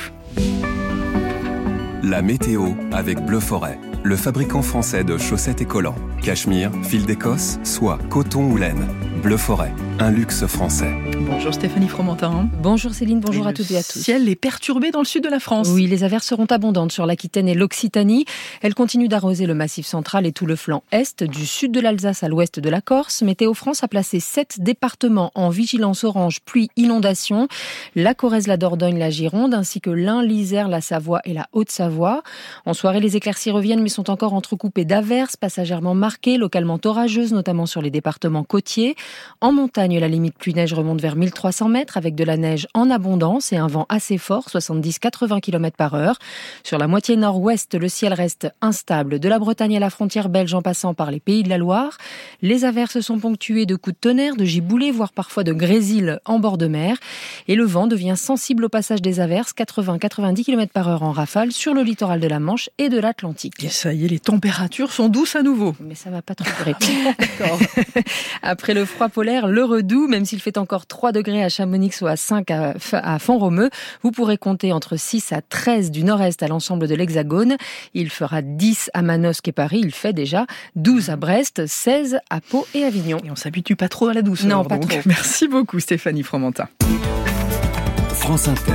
La météo avec Bleu Forêt, le fabricant français de chaussettes et collants. Cachemire, fil d'Écosse, soie, coton ou laine. Bleu Forêt, un luxe français. Bonjour Stéphanie Fromentin. Bonjour Céline, bonjour et à toutes et à tous. Le ciel est perturbé dans le sud de la France. Oui, les averses seront abondantes sur l'Aquitaine et l'Occitanie. Elles continuent d'arroser le Massif central et tout le flanc est, du sud de l'Alsace à l'ouest de la Corse. Météo France a placé sept départements en vigilance orange pluie inondation. La Corrèze, la Dordogne, la Gironde, ainsi que l'Ain, l'Isère, la Savoie et la Haute-Savoie. En soirée, les éclaircies reviennent mais sont encore entrecoupées d'averses passagèrement marquées, localement orageuses, notamment sur les départements côtiers. En montagne, la limite pluie-neige remonte vers mille trois cents mètres avec de la neige en abondance et un vent assez fort, soixante-dix à quatre-vingts kilomètres par heure. Sur la moitié nord-ouest, le ciel reste instable. De la Bretagne à la frontière belge en passant par les Pays de la Loire. Les averses sont ponctuées de coups de tonnerre, de giboulées, voire parfois de grésil en bord de mer. Et le vent devient sensible au passage des averses, quatre-vingts à quatre-vingt-dix kilomètres par heure en rafale sur le littoral de la Manche et de l'Atlantique. Et ça y est, les températures sont douces à nouveau. Mais ça va pas trop durer. D'accord. Après le froid polaire, le redoux, même s'il fait encore trois degrés à Chamonix ou à cinq à, à Font-Romeu, vous pourrez compter entre six à treize du nord-est à l'ensemble de l'Hexagone. Il fera dix à Manosque et Paris, il fait déjà douze à Brest, seize à Pau et Avignon. Et on s'habitue pas trop à la douceur. Non, pas donc. trop. Merci beaucoup Stéphanie Fromentin. France Inter,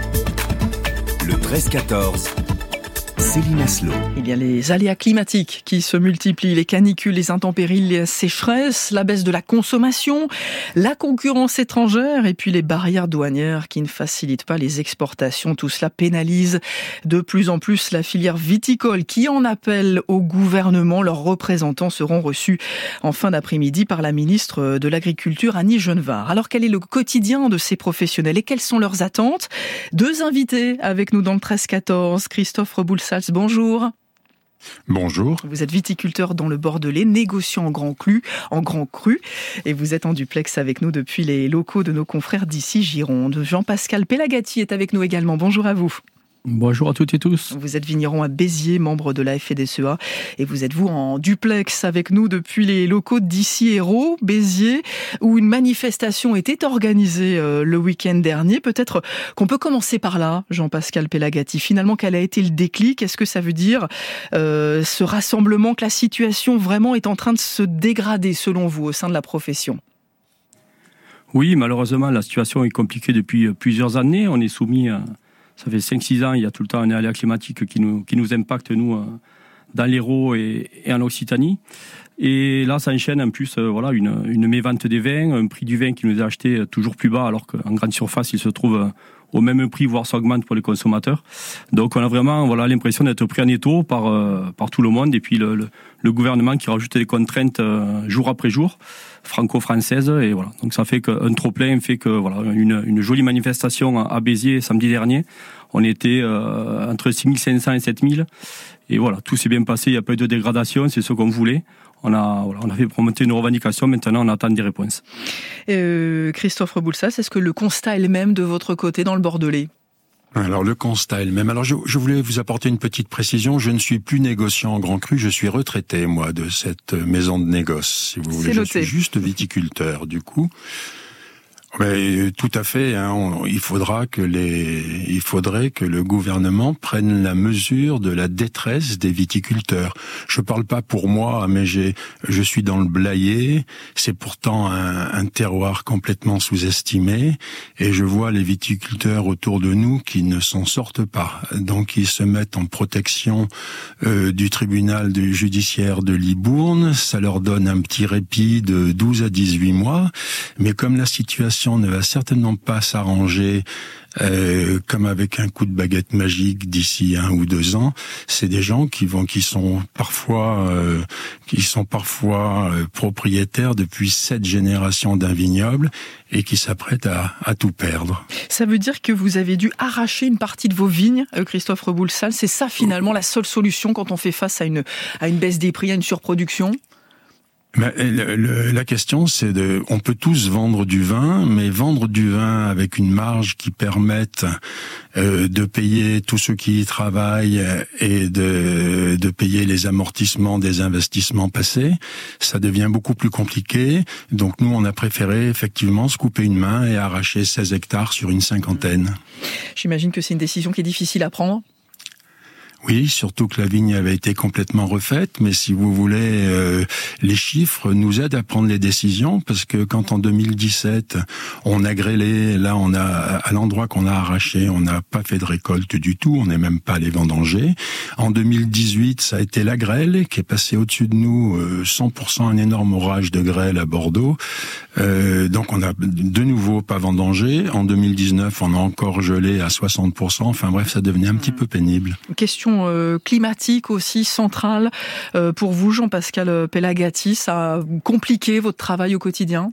le treize quatorze. Céline Aslo. Il y a les aléas climatiques qui se multiplient, les canicules, les intempéries, les sécheresses, la baisse de la consommation, la concurrence étrangère et puis les barrières douanières qui ne facilitent pas les exportations. Tout cela pénalise de plus en plus la filière viticole qui en appelle au gouvernement. Leurs représentants seront reçus en fin d'après-midi par la ministre de l'Agriculture, Annie Genevard. Alors quel est le quotidien de ces professionnels et quelles sont leurs attentes? Deux invités avec nous dans le treize quatorze. Christophe Reboulsals, bonjour. Bonjour. Vous êtes viticulteur dans le Bordelais, négociant en grand cru, en grand cru, et vous êtes en duplex avec nous depuis les locaux de nos confrères d'ici Gironde. Jean-Pascal Pelagati est avec nous également. Bonjour à vous. Bonjour à toutes et tous. Vous êtes vigneron à Béziers, membre de la F D C E A, et vous êtes vous en duplex avec nous depuis les locaux d'ici Hérault, Béziers, où une manifestation était organisée euh, le week-end dernier. Peut-être qu'on peut commencer par là, Jean-Pascal Pelagati. Finalement, quel a été le déclic? Est-ce que ça veut dire euh, ce rassemblement, que la situation vraiment est en train de se dégrader selon vous au sein de la profession? Oui, malheureusement, la situation est compliquée depuis plusieurs années. On est soumis à... Ça fait cinq six ans, il y a tout le temps un aléa climatique qui nous, qui nous impacte, nous, dans l'Hérault et, et en Occitanie. Et là, ça enchaîne en plus voilà, une, une mévente des vins, un prix du vin qui nous est acheté toujours plus bas, alors qu'en grande surface, il se trouve au même prix, voire ça augmente pour les consommateurs. Donc on a vraiment voilà, l'impression d'être pris en étau par, euh, par tout le monde, et puis le, le, le gouvernement qui rajoute des contraintes euh, jour après jour, franco-françaises, et voilà. Donc ça fait qu'un trop-plein fait que voilà, une, une jolie manifestation à Béziers samedi dernier, on était euh, entre six mille cinq cents et sept mille, et voilà, tout s'est bien passé, il n'y a pas eu de dégradation, c'est ce qu'on voulait. On a, voilà, on a fait remonter nos revendications, maintenant on attend des réponses. Euh, Christophe Reboulsas, est-ce que le constat est le même de votre côté dans le Bordelais ? Alors le constat est le même. Alors je, je voulais vous apporter une petite précision. Je ne suis plus négociant en Grand Cru. Je suis retraité, moi, de cette maison de négoce, si vous voulez. Je suis juste viticulteur, du coup. Mais tout à fait. Hein, on, il faudra que les, il faudrait que le gouvernement prenne la mesure de la détresse des viticulteurs. Je parle pas pour moi, mais j'ai, je suis dans le Blayais. C'est pourtant un, un terroir complètement sous-estimé, et je vois les viticulteurs autour de nous qui ne s'en sortent pas. Donc ils se mettent en protection euh, du tribunal du judiciaire de Libourne. Ça leur donne un petit répit de douze à dix-huit mois, mais comme la situation ne va certainement pas s'arranger euh, comme avec un coup de baguette magique d'ici un ou deux ans. C'est des gens qui vont, qui sont parfois, euh, qui sont parfois euh, propriétaires depuis sept générations d'un vignoble et qui s'apprêtent à, à tout perdre. Ça veut dire que vous avez dû arracher une partie de vos vignes, Christophe Reboulsas. C'est ça finalement la seule solution quand on fait face à une à une baisse des prix, à une surproduction? Mais le, le, la question, c'est de, on peut tous vendre du vin, mais vendre du vin avec une marge qui permette euh, de payer tous ceux qui y travaillent et de, de payer les amortissements des investissements passés, ça devient beaucoup plus compliqué. Donc nous, on a préféré effectivement se couper une main et arracher seize hectares sur une cinquantaine. J'imagine que c'est une décision qui est difficile à prendre. Oui, surtout que la vigne avait été complètement refaite, mais si vous voulez, euh, les chiffres nous aident à prendre les décisions, parce que quand en deux mille dix-sept, on a grêlé, là on a, à l'endroit qu'on a arraché, on n'a pas fait de récolte du tout, on n'est même pas allé vendanger. En deux mille dix-huit, ça a été la grêle qui est passée au-dessus de nous, euh, cent pour cent un énorme orage de grêle à Bordeaux, euh, donc on a de nouveau pas vendangé. En deux mille dix-neuf, on a encore gelé à soixante pour cent, enfin bref, ça devenait un petit peu pénible. Question climatique aussi centrale pour vous, Jean-Pascal Pelagatti, ça a compliqué votre travail au quotidien?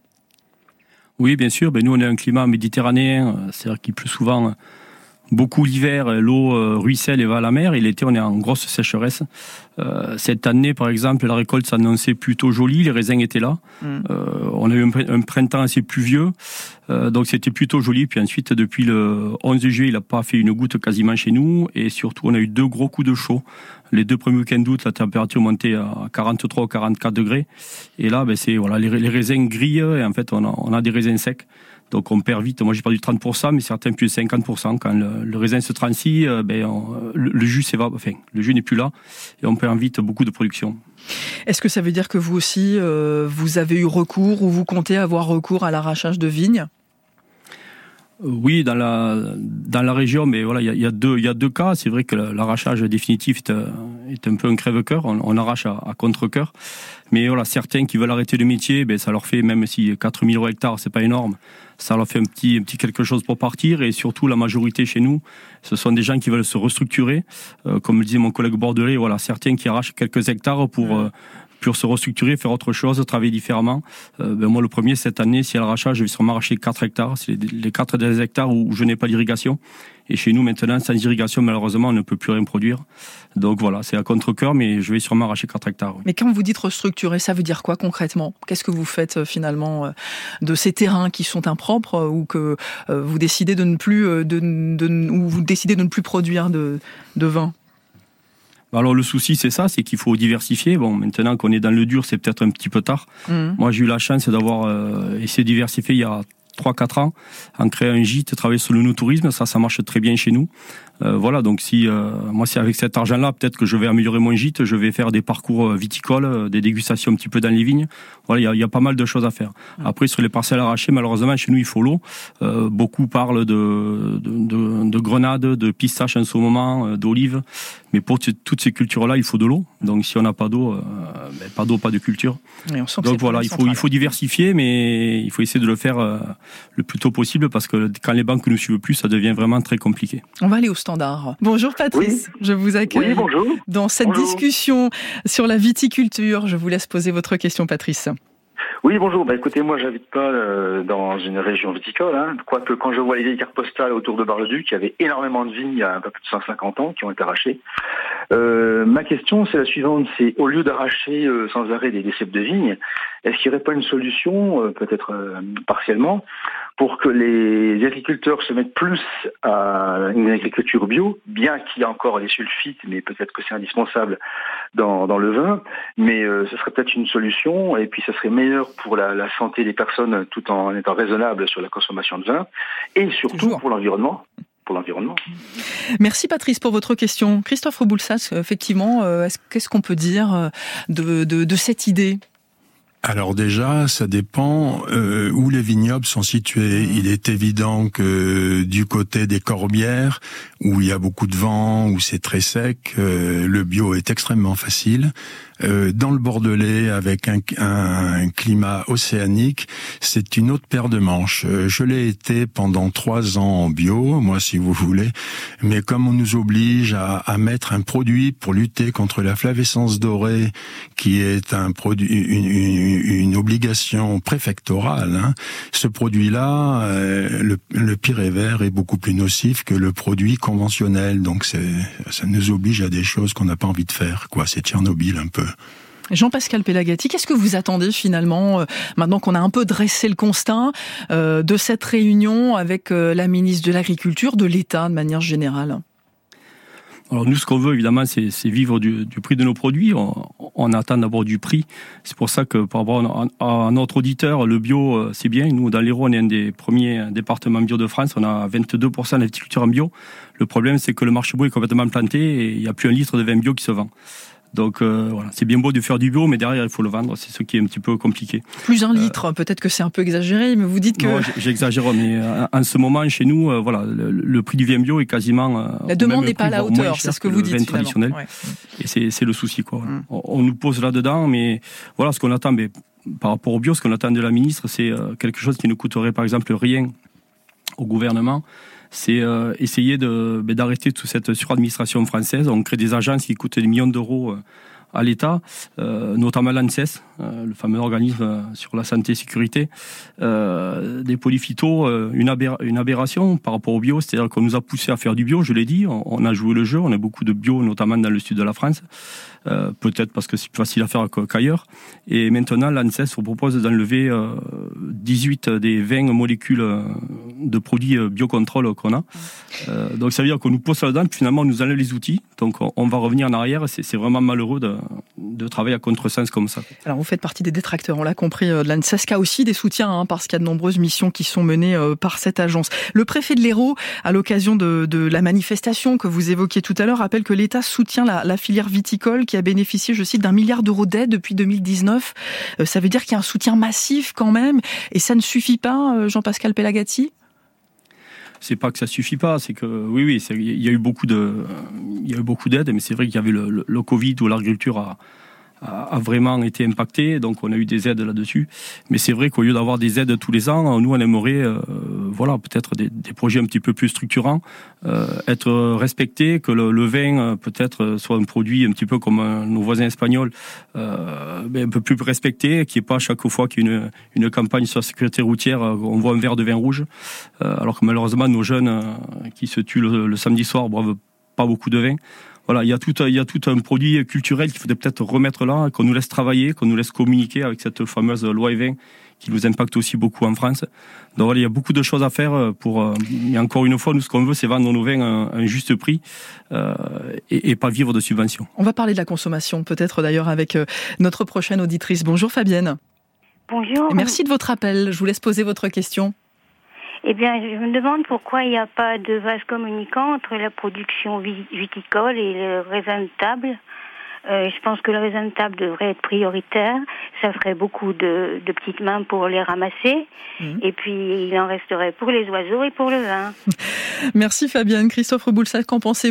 Oui, bien sûr. Ben, nous, on a un climat méditerranéen, c'est-à-dire qu'il pleut souvent beaucoup l'hiver, l'eau ruisselle et va à la mer, et l'été, on est en grosse sécheresse. Euh, cette année, par exemple, la récolte s'annonçait plutôt jolie, les raisins étaient là. Mmh. Euh, on a eu un printemps assez pluvieux, euh, donc c'était plutôt joli. Puis ensuite, depuis le onze juillet, il n'a pas fait une goutte quasiment chez nous, et surtout, on a eu deux gros coups de chaud. Les deux premiers week-ends d'août, la température montait à quarante-trois ou quarante-quatre degrés, et là, ben, c'est voilà, les, les raisins grillent, et en fait, on a, on a des raisins secs. Donc on perd vite. Moi j'ai perdu trente pour cent, mais certains plus de cinquante pour cent. Quand le, le raisin se transit, euh, ben on, le, le jus s'évapore. Enfin, le jus n'est plus là, et on perd vite beaucoup de production. Est-ce que ça veut dire que vous aussi, euh, vous avez eu recours, ou vous comptez avoir recours à l'arrachage de vignes ? Oui, dans la dans la région, mais voilà, il y a, y a deux il y a deux cas. C'est vrai que l'arrachage définitif est, est un peu un crève-cœur. On, on arrache à, à contre-cœur, mais voilà, certains qui veulent arrêter le métier, ben ça leur fait, même si quatre mille euros hectares, c'est pas énorme, ça leur fait un petit un petit quelque chose pour partir. Et surtout, la majorité chez nous, ce sont des gens qui veulent se restructurer, euh, comme le disait mon collègue bordelais. Voilà, certains qui arrachent quelques hectares pour euh, pour se restructurer, faire autre chose, travailler différemment. Euh, ben moi, le premier, cette année, si à l'arrachage, je vais sûrement arracher quatre hectares. C'est les, les quatre des hectares où je n'ai pas d'irrigation. Et chez nous, maintenant, sans irrigation, malheureusement, on ne peut plus rien produire. Donc voilà, c'est à contre-cœur, mais je vais sûrement arracher quatre hectares. Oui. Mais quand vous dites restructurer, ça veut dire quoi concrètement ? Qu'est-ce que vous faites finalement de ces terrains qui sont impropres, ou que vous décidez de ne plus, de, de, ou vous décidez de ne plus produire de, de vin ? Alors le souci, c'est ça, c'est qu'il faut diversifier. Bon, maintenant qu'on est dans le dur, c'est peut-être un petit peu tard. Mmh. Moi, j'ai eu la chance d'avoir euh, essayé de diversifier il y a trois quatre ans, en créant un gîte, travailler sur le no-tourisme. Ça, ça marche très bien chez nous. Euh, voilà, donc si euh, moi c'est avec cet argent-là, peut-être que je vais améliorer mon gîte, je vais faire des parcours viticoles, des dégustations un petit peu dans les vignes. Voilà, il y a, il y a pas mal de choses à faire. Après, sur les parcelles arrachées, malheureusement, chez nous, il faut l'eau. Euh, beaucoup parlent de, de, de, de grenades, de pistaches en ce moment, d'olives. Mais pour t- toutes ces cultures-là, il faut de l'eau. Donc, si on n'a pas d'eau, euh, ben, pas d'eau, pas de culture. Donc voilà, il faut, il faut diversifier, mais il faut essayer de le faire euh, le plus tôt possible parce que quand les banques ne nous suivent plus, ça devient vraiment très compliqué. On va aller au standard. Bonjour Patrice, oui. Je vous accueille oui, bonjour. dans cette bonjour. discussion sur la viticulture. Je vous laisse poser votre question, Patrice. Oui, bonjour. Bah, écoutez, moi, j'habite pas euh, dans une région viticole. Hein. Quoique, quand je vois les vieilles cartes postales autour de Bar-le-Duc, il y avait énormément de vignes il y a un peu plus de cent cinquante ans qui ont été arrachées. Euh, ma question, c'est la suivante. C'est, au lieu d'arracher euh, sans arrêt des, des cèpes de vignes, est-ce qu'il n'y aurait pas une solution, euh, peut-être euh, partiellement, pour que les agriculteurs se mettent plus à une agriculture bio, bien qu'il y ait encore les sulfites, mais peut-être que c'est indispensable dans, dans le vin, mais euh, ce serait peut-être une solution, et puis ce serait meilleur pour la, la santé des personnes tout en étant raisonnable sur la consommation de vin, et surtout Toujours. pour l'environnement. Pour l'environnement. Merci Patrice pour votre question. Christophe Reboulsas, effectivement, euh, qu'est-ce qu'on peut dire de, de, de cette idée ? Alors déjà, ça dépend euh, où les vignobles sont situés. Il est évident que du côté des Corbières, où il y a beaucoup de vent, où c'est très sec, euh, le bio est extrêmement facile. Euh, dans le Bordelais, avec un, un, un climat océanique, c'est une autre paire de manches. Euh, je l'ai été pendant trois ans en bio, moi si vous voulez, mais comme on nous oblige à, à mettre un produit pour lutter contre la flavescence dorée, qui est un produit, une, une, une obligation préfectorale, hein, ce produit-là, euh, le, le Pyrévert est beaucoup plus nocif que le produit conventionnel, donc c'est, ça nous oblige à des choses qu'on n'a pas envie de faire, quoi. C'est Tchernobyl un peu. Jean-Pascal Pelagatti, qu'est-ce que vous attendez finalement, euh, maintenant qu'on a un peu dressé le constat euh, de cette réunion avec euh, la ministre de l'Agriculture, de l'État de manière générale ? Alors nous, ce qu'on veut évidemment, c'est, c'est vivre du, du prix de nos produits. On, on attend d'abord du prix. C'est pour ça que par rapport à, à notre auditeur, le bio, c'est bien. Nous, dans l'Hérault, on est un des premiers départements bio de France. On a vingt-deux pour cent de viticulture en bio. Le problème, c'est que le marché bio est complètement planté et il n'y a plus un litre de vin bio qui se vend. Donc euh, voilà, c'est bien beau de faire du bio, mais derrière il faut le vendre, c'est ce qui est un petit peu compliqué. Plus un litre, euh, peut-être que c'est un peu exagéré, mais vous dites que... Non, j'exagère, mais euh, en ce moment chez nous, euh, voilà, le, le prix du vin bio est quasiment... Euh, la demande n'est pas à la hauteur, c'est ce que, que vous dites. Le vin traditionnel, ouais. Et c'est, c'est le souci, quoi. Voilà. Mm. On, on nous pose là-dedans, mais voilà, ce qu'on attend, mais, par rapport au bio, ce qu'on attend de la ministre, c'est euh, quelque chose qui ne coûterait par exemple rien au gouvernement. C'est euh, essayer de, ben, d'arrêter toute cette suradministration française. On crée des agences qui coûtent des millions d'euros euh, à l'État, euh, notamment l'ANSES, euh, le fameux organisme euh, sur la santé et sécurité. Euh, des polyphytos, euh, une, aberr- une aberration par rapport au bio, c'est-à-dire qu'on nous a poussé à faire du bio, je l'ai dit, on, on a joué le jeu, on a beaucoup de bio, notamment dans le sud de la France, euh, peut-être parce que c'est plus facile à faire qu'ailleurs. Et maintenant, l'ANSES vous propose d'enlever euh, dix-huit des vingt molécules de produits biocontrôle qu'on a. Euh, donc ça veut dire qu'on nous pose là-dedans, puis finalement on nous enlève les outils, donc on, on va revenir en arrière, c'est, c'est vraiment malheureux de, de travailler à contresens comme ça. Alors vous faites partie des détracteurs, on l'a compris, de l'ANSES, qui a aussi des soutiens, hein, parce qu'il y a de nombreuses missions qui sont menées euh, par cette agence. Le préfet de l'Hérault, à l'occasion de, de la manifestation que vous évoquiez tout à l'heure, rappelle que l'État soutient la, la filière viticole qui a bénéficié, je cite, d'un milliard d'euros d'aide depuis deux mille dix-neuf. Euh, ça veut dire qu'il y a un soutien massif quand même, et ça ne suffit pas, euh, Jean-Pascal Pelagatti ? C'est pas que ça suffit pas, c'est que oui, oui, il y a eu beaucoup de, il y a eu beaucoup d'aides, mais c'est vrai qu'il y avait le, le, le Covid où l'agriculture a, a vraiment été impactée, donc on a eu des aides là-dessus. Mais c'est vrai qu'au lieu d'avoir des aides tous les ans, nous on aimerait, euh, voilà, peut-être des, des projets un petit peu plus structurants, euh, être respecté, que le, le vin peut-être soit un produit un petit peu comme un, nos voisins espagnols, euh, un peu plus respecté, qui n'est pas chaque fois qu'il y a une, une campagne sur la sécurité routière, on voit un verre de vin rouge, euh, alors que malheureusement nos jeunes euh, qui se tuent le, le samedi soir boivent pas beaucoup de vin. Voilà, il y a tout, il y a tout un produit culturel qu'il faudrait peut-être remettre là, qu'on nous laisse travailler, qu'on nous laisse communiquer avec cette fameuse loi E vingt qui nous impacte aussi beaucoup en France. Donc voilà, il y a beaucoup de choses à faire pour. Et encore une fois, nous ce qu'on veut, c'est vendre nos vins à un juste prix euh, et, et pas vivre de subventions. On va parler de la consommation, peut-être d'ailleurs avec notre prochaine auditrice. Bonjour Fabienne. Bonjour. Et merci de votre appel. Je vous laisse poser votre question. Eh bien, je me demande pourquoi il n'y a pas de vase communicant entre la production viticole et le raisin de table. Euh, je pense que le raisin de table devrait être prioritaire. Ça ferait beaucoup de, de petites mains pour les ramasser. Mmh. Et puis, il en resterait pour les oiseaux et pour le vin. Merci Fabienne. Christophe Reboulsal, qu'en pensez-vous ?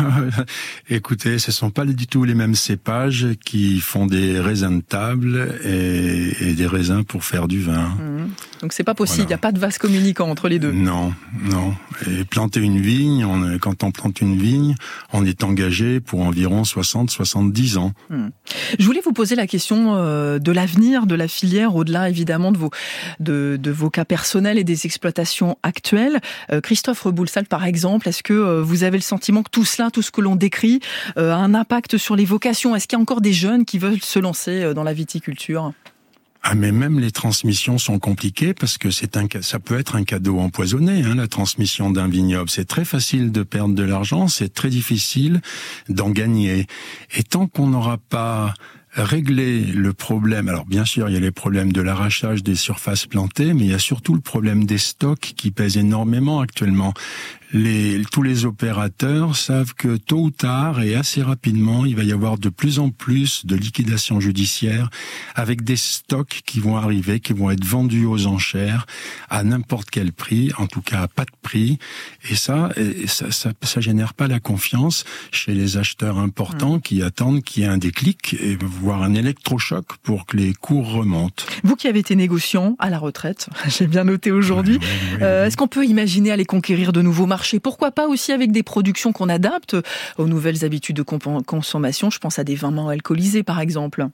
Écoutez, ce ne sont pas du tout les mêmes cépages qui font des raisins de table et, et des raisins pour faire du vin. Mmh. Donc c'est pas possible, il voilà. n'y a pas de vase communicant entre les deux. Non, non. Et planter une vigne, on, quand on plante une vigne, on est engagé pour environ soixante à soixante-dix ans. Mmh. Je voulais vous poser la question euh, de l'avenir de la filière, au-delà évidemment de vos, de, de vos cas personnels et des exploitations actuelles. Euh, Christophe Reboulsal, par exemple, est-ce que euh, vous avez le sentiment que tout cela, tout ce que l'on décrit, euh, a un impact sur les vocations ? Est-ce qu'il y a encore des jeunes qui veulent se lancer dans la viticulture ? Ah, mais même les transmissions sont compliquées parce que c'est un, ça peut être un cadeau empoisonné, hein, la transmission d'un vignoble. C'est très facile de perdre de l'argent, c'est très difficile d'en gagner. Et tant qu'on n'aura pas régler le problème. Alors bien sûr, il y a les problèmes de l'arrachage des surfaces plantées, mais il y a surtout le problème des stocks qui pèsent énormément actuellement. Les, tous les opérateurs savent que tôt ou tard et assez rapidement, il va y avoir de plus en plus de liquidations judiciaires avec des stocks qui vont arriver, qui vont être vendus aux enchères à n'importe quel prix, en tout cas à pas de prix. Et ça, et ça, ça, ça génère pas la confiance chez les acheteurs importants mmh. qui attendent qu'il y ait un déclic et voire un électrochoc pour que les cours remontent. Vous qui avez été négociant à la retraite, j'ai bien noté aujourd'hui, oui, oui, oui, euh, oui. est-ce qu'on peut imaginer aller conquérir de nouveaux marchés ? Pourquoi pas aussi avec des productions qu'on adapte aux nouvelles habitudes de consommation ? Je pense à des vins moins alcoolisés par exemple.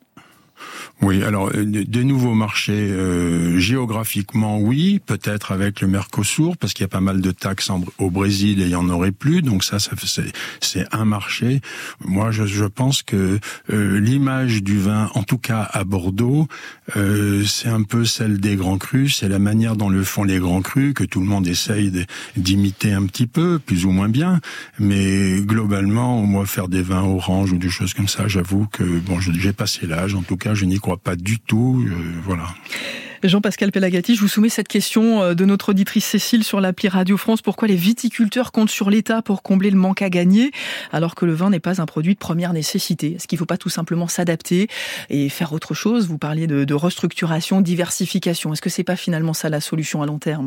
Oui, alors de nouveaux marchés euh, géographiquement, oui, peut-être avec le Mercosur, parce qu'il y a pas mal de taxes en, au Brésil et il y en aurait plus, donc ça, ça c'est, c'est un marché. Moi, je, je pense que euh, l'image du vin, en tout cas à Bordeaux, euh, c'est un peu celle des grands crus, c'est la manière dont le font les grands crus que tout le monde essaye de, d'imiter un petit peu, plus ou moins bien, mais globalement, moi, faire des vins oranges ou des choses comme ça, j'avoue que bon, j'ai passé l'âge, en tout cas. Je n'y crois pas du tout, euh, voilà. Jean-Pascal Pelagatti, je vous soumets cette question de notre auditrice Cécile sur l'appli Radio France. Pourquoi les viticulteurs comptent sur l'État pour combler le manque à gagner, alors que le vin n'est pas un produit de première nécessité ? Est-ce qu'il ne faut pas tout simplement s'adapter et faire autre chose ? Vous parliez de, de restructuration, diversification. Est-ce que c'est pas finalement ça la solution à long terme ?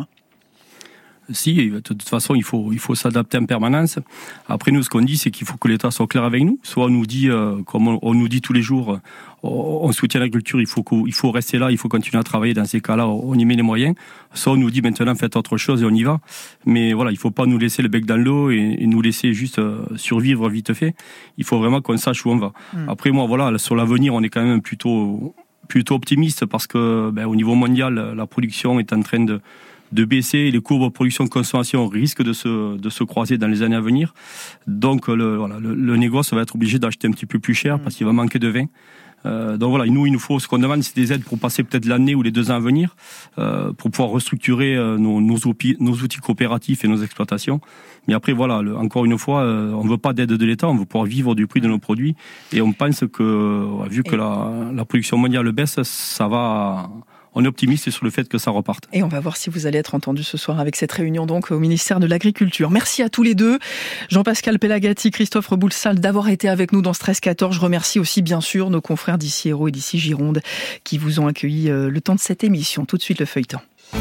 Si, de toute façon, il faut, il faut s'adapter en permanence. Après, nous, ce qu'on dit, c'est qu'il faut que l'État soit clair avec nous. Soit on nous dit, euh, comme on, on nous dit tous les jours, on, on soutient l'agriculture, il faut, il faut rester là, il faut continuer à travailler. Dans ces cas-là, on y met les moyens. Soit on nous dit maintenant, faites autre chose et on y va. Mais voilà, il faut pas nous laisser le bec dans l'eau et, et nous laisser juste euh, survivre vite fait. Il faut vraiment qu'on sache où on va. Mmh. Après, moi, voilà, sur l'avenir, on est quand même plutôt, plutôt optimiste parce que, ben, au niveau mondial, la production est en train de de baisser et les courbes de production-consommation risquent de se, de se croiser dans les années à venir. Donc le, voilà, le, le négoce va être obligé d'acheter un petit peu plus cher parce qu'il va manquer de vin. Euh, donc voilà, nous, il nous faut, ce qu'on demande, c'est des aides pour passer peut-être l'année ou les deux ans à venir, euh, pour pouvoir restructurer euh, nos, nos, outils, nos outils coopératifs et nos exploitations. Mais après, voilà, le, encore une fois, euh, on ne veut pas d'aide de l'État, on veut pouvoir vivre du prix de nos produits. Et on pense que, euh, vu que la, la production mondiale baisse, ça va... On est optimiste sur le fait que ça reparte. Et on va voir si vous allez être entendu ce soir avec cette réunion donc au ministère de l'Agriculture. Merci à tous les deux. Jean-Pascal Pelagatti, Christophe Reboulsal d'avoir été avec nous dans Stress quatorze. Je remercie aussi bien sûr nos confrères d'ici Hérault et d'ici Gironde qui vous ont accueilli le temps de cette émission. Tout de suite le feuilleton.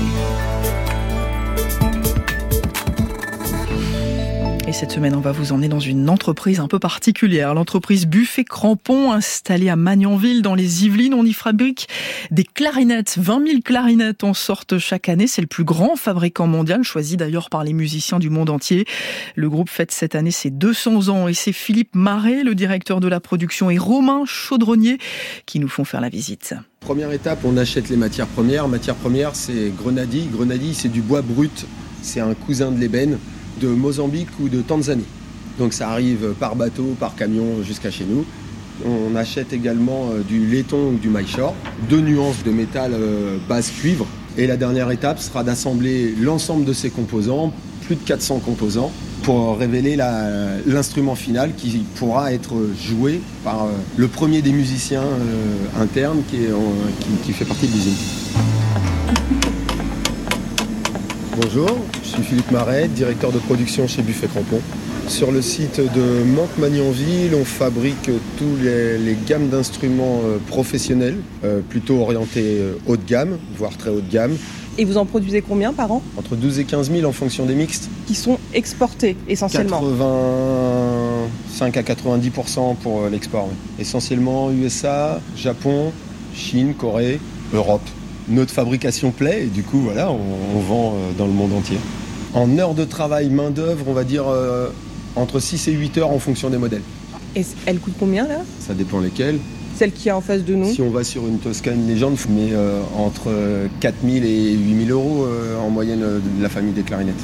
Et cette semaine, on va vous emmener dans une entreprise un peu particulière. L'entreprise Buffet Crampon, installée à Magnanville, dans les Yvelines. On y fabrique des clarinettes. vingt mille clarinettes en sortent chaque année. C'est le plus grand fabricant mondial, choisi d'ailleurs par les musiciens du monde entier. Le groupe fête cette année ses deux cents ans. Et c'est Philippe Marais, le directeur de la production, et Romain Chaudronnier qui nous font faire la visite. Première étape, on achète les matières premières. Matières premières, c'est grenadille. Grenadille, c'est du bois brut. C'est un cousin de l'ébène, de Mozambique ou de Tanzanie. Donc ça arrive par bateau, par camion jusqu'à chez nous. On achète également du laiton ou du maillechort, deux nuances de métal base cuivre. Et la dernière étape sera d'assembler l'ensemble de ces composants, plus de quatre cents composants, pour révéler la, l'instrument final qui pourra être joué par le premier des musiciens euh, internes qui, est en, qui, qui fait partie de l'usine. Bonjour, je suis Philippe Marais, directeur de production chez Buffet Crampon. Sur le site de Mantes-Magnanville, on fabrique tous les, les gammes d'instruments professionnels, euh, plutôt orientés haut de gamme, voire très haut de gamme. Et vous en produisez combien par an ? Entre douze et quinze mille en fonction des mixtes. Qui sont exportés essentiellement ? quatre-vingt-cinq à quatre-vingt-dix pour cent pour l'export. Oui. Essentiellement U S A, Japon, Chine, Corée, Europe. Notre fabrication plaît et du coup voilà, on, on vend dans le monde entier. En heures de travail, main d'œuvre, on va dire euh, entre six et huit heures en fonction des modèles. Et elle coûte combien là ? Ça dépend lesquels. Celle qui est en face de nous ? Si on va sur une Toscane Légende, mais euh, entre quatre mille et huit mille euros euh, en moyenne euh, de la famille des clarinettes.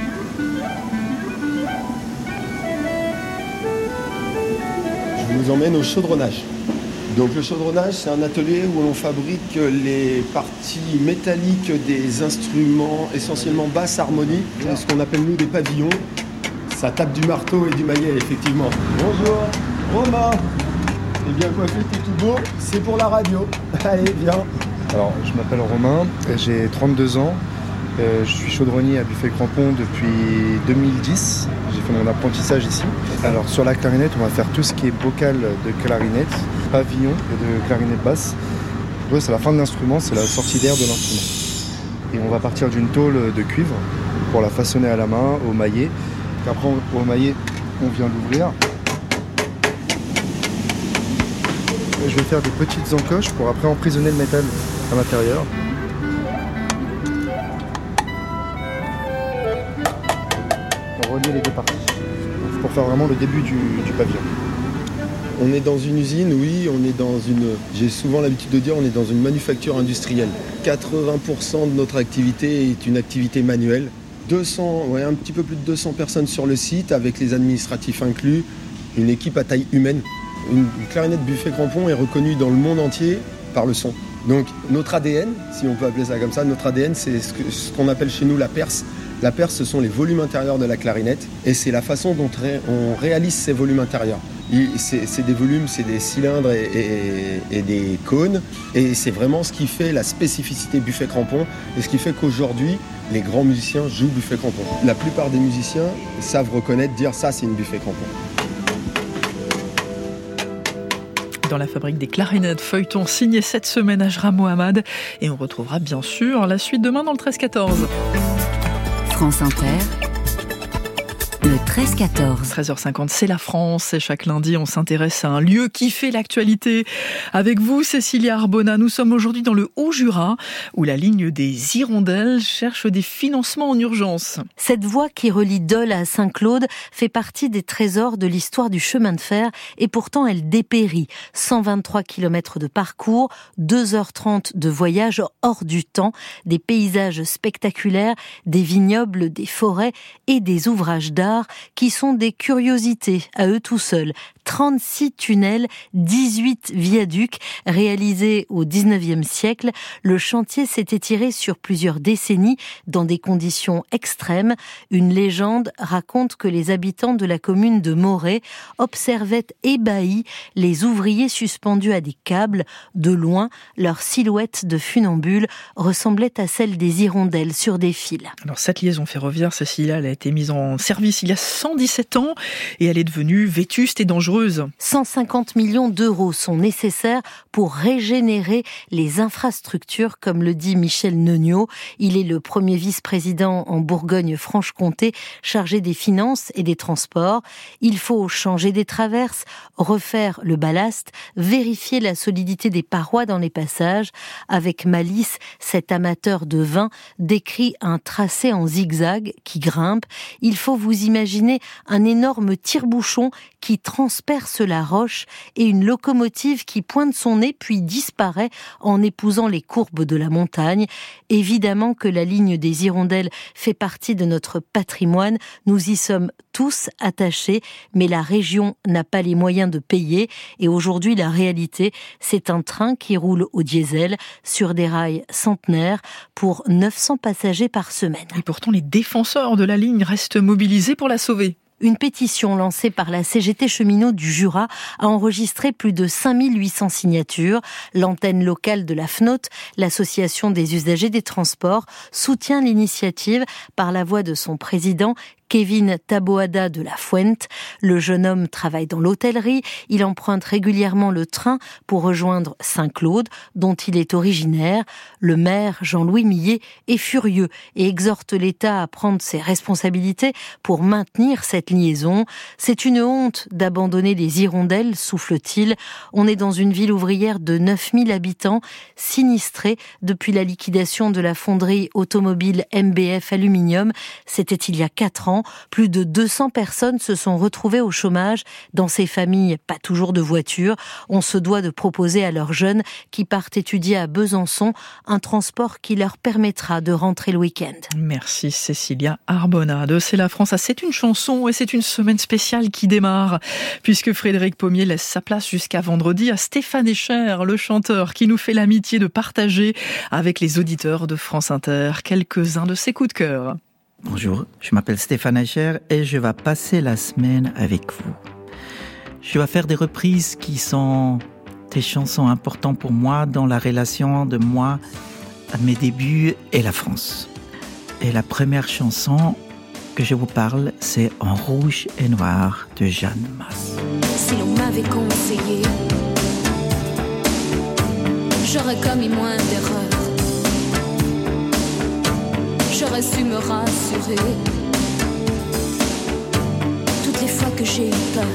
Je vous emmène au chaudronnage. Donc le chaudronnage, c'est un atelier où l'on fabrique les parties métalliques des instruments essentiellement basse harmonie, ce qu'on appelle nous des pavillons. Ça tape du marteau et du maillet, effectivement. Bonjour, Romain. T'es bien coiffé, t'es tout beau. C'est pour la radio. Allez, viens. Alors, je m'appelle Romain, j'ai trente-deux ans. Euh, je suis chaudronnier à Buffet Crampon depuis deux mille dix. J'ai fait mon apprentissage ici. Alors sur la clarinette, on va faire tout ce qui est bocal de clarinette, pavillon et de clarinette basse. Ouais, c'est la fin de l'instrument, c'est la sortie d'air de l'instrument. Et on va partir d'une tôle de cuivre pour la façonner à la main, au maillet. Et après, au maillet, on vient l'ouvrir. Et je vais faire des petites encoches pour après emprisonner le métal à l'intérieur. Relier les deux parties pour faire vraiment le début du, du pavillon. On est dans une usine, oui, on est dans une... J'ai souvent l'habitude de dire on est dans une manufacture industrielle. quatre-vingts pour cent de notre activité est une activité manuelle. deux cents, ouais, un petit peu plus de deux cents personnes sur le site, avec les administratifs inclus, une équipe à taille humaine. Une, une clarinette Buffet Crampon est reconnue dans le monde entier par le son. Donc notre A D N, si on peut appeler ça comme ça, notre A D N, c'est ce, que, ce qu'on appelle chez nous la perce. La perce, ce sont les volumes intérieurs de la clarinette et c'est la façon dont on réalise ces volumes intérieurs. C'est, c'est des volumes, c'est des cylindres et, et, et des cônes et c'est vraiment ce qui fait la spécificité Buffet Crampon et ce qui fait qu'aujourd'hui, les grands musiciens jouent Buffet Crampon. La plupart des musiciens savent reconnaître, dire ça c'est une Buffet Crampon. Dans la fabrique des clarinettes, feuilleton signé cette semaine Ajra Mohamed et on retrouvera bien sûr la suite demain dans le treize quatorze. France Inter, le treize quatorze. treize heures cinquante, c'est la France et chaque lundi on s'intéresse à un lieu qui fait l'actualité. Avec vous, Cécilia Arbona, nous sommes aujourd'hui dans le Haut-Jura où la ligne des Hirondelles cherche des financements en urgence. Cette voie qui relie Dole à Saint-Claude fait partie des trésors de l'histoire du chemin de fer et pourtant elle dépérit. cent vingt-trois kilomètres de parcours, deux heures trente de voyage hors du temps, des paysages spectaculaires, des vignobles, des forêts et des ouvrages d'art qui sont des curiosités à eux tout seuls. trente-six tunnels, dix-huit viaducs réalisés au dix-neuvième siècle. Le chantier s'est étiré sur plusieurs décennies dans des conditions extrêmes. Une légende raconte que les habitants de la commune de Moret observaient ébahis les ouvriers suspendus à des câbles. De loin, leur silhouette de funambule ressemblait à celle des hirondelles sur des fils. Alors cette liaison ferroviaire, Cécilia, elle a été mise en service il y a cent dix-sept ans et elle est devenue vétuste et dangereuse. cent cinquante millions d'euros sont nécessaires pour régénérer les infrastructures, comme le dit Michel Neugnot. Il est le premier vice-président en Bourgogne-Franche-Comté chargé des finances et des transports. Il faut changer des traverses, refaire le ballast, vérifier la solidité des parois dans les passages. Avec malice, cet amateur de vin décrit un tracé en zigzag qui grimpe. Il faut vous imaginer un énorme tire-bouchon qui transperce la roche et une locomotive qui pointe son nez puis disparaît en épousant les courbes de la montagne. Évidemment que la ligne des Hirondelles fait partie de notre patrimoine. Nous y sommes tous attachés, mais la région n'a pas les moyens de payer. Et aujourd'hui, la réalité, c'est un train qui roule au diesel sur des rails centenaires pour neuf cents passagers par semaine. Et pourtant, les défenseurs de la ligne restent mobilisés pour la sauver. Une pétition lancée par la C G T cheminot du Jura a enregistré plus de cinq mille huit cents signatures. L'antenne locale de la F N O T, l'association des usagers des transports, soutient l'initiative par la voix de son président, Kevin Taboada de la Fuente. Le jeune homme travaille dans l'hôtellerie. Il emprunte régulièrement le train pour rejoindre Saint-Claude, dont il est originaire. Le maire, Jean-Louis Millet, est furieux et exhorte l'État à prendre ses responsabilités pour maintenir cette liaison. C'est une honte d'abandonner les hirondelles, souffle-t-il. On est dans une ville ouvrière de neuf mille habitants, sinistrée depuis la liquidation de la fonderie automobile M B F Aluminium. C'était il y a quatre ans. Plus de deux cents personnes se sont retrouvées au chômage. Dans ces familles, pas toujours de voiture. On se doit de proposer à leurs jeunes qui partent étudier à Besançon un transport qui leur permettra de rentrer le week-end. Merci Cécilia Arbonade. C'est la France, ah, c'est une chanson et c'est une semaine spéciale qui démarre puisque Frédéric Pommier laisse sa place jusqu'à vendredi à Stéphane Echer, le chanteur qui nous fait l'amitié de partager avec les auditeurs de France Inter quelques-uns de ses coups de cœur. Bonjour, je m'appelle Stéphane Echer et je vais passer la semaine avec vous. Je vais faire des reprises qui sont des chansons importantes pour moi dans la relation de moi à mes débuts et la France. Et la première chanson que je vous parle, c'est En rouge et noir de Jeanne Masse. Si l'on m'avait conseillé, j'aurais commis moins d'erreurs. J'aurais su me rassurer toutes les fois que j'ai eu peur.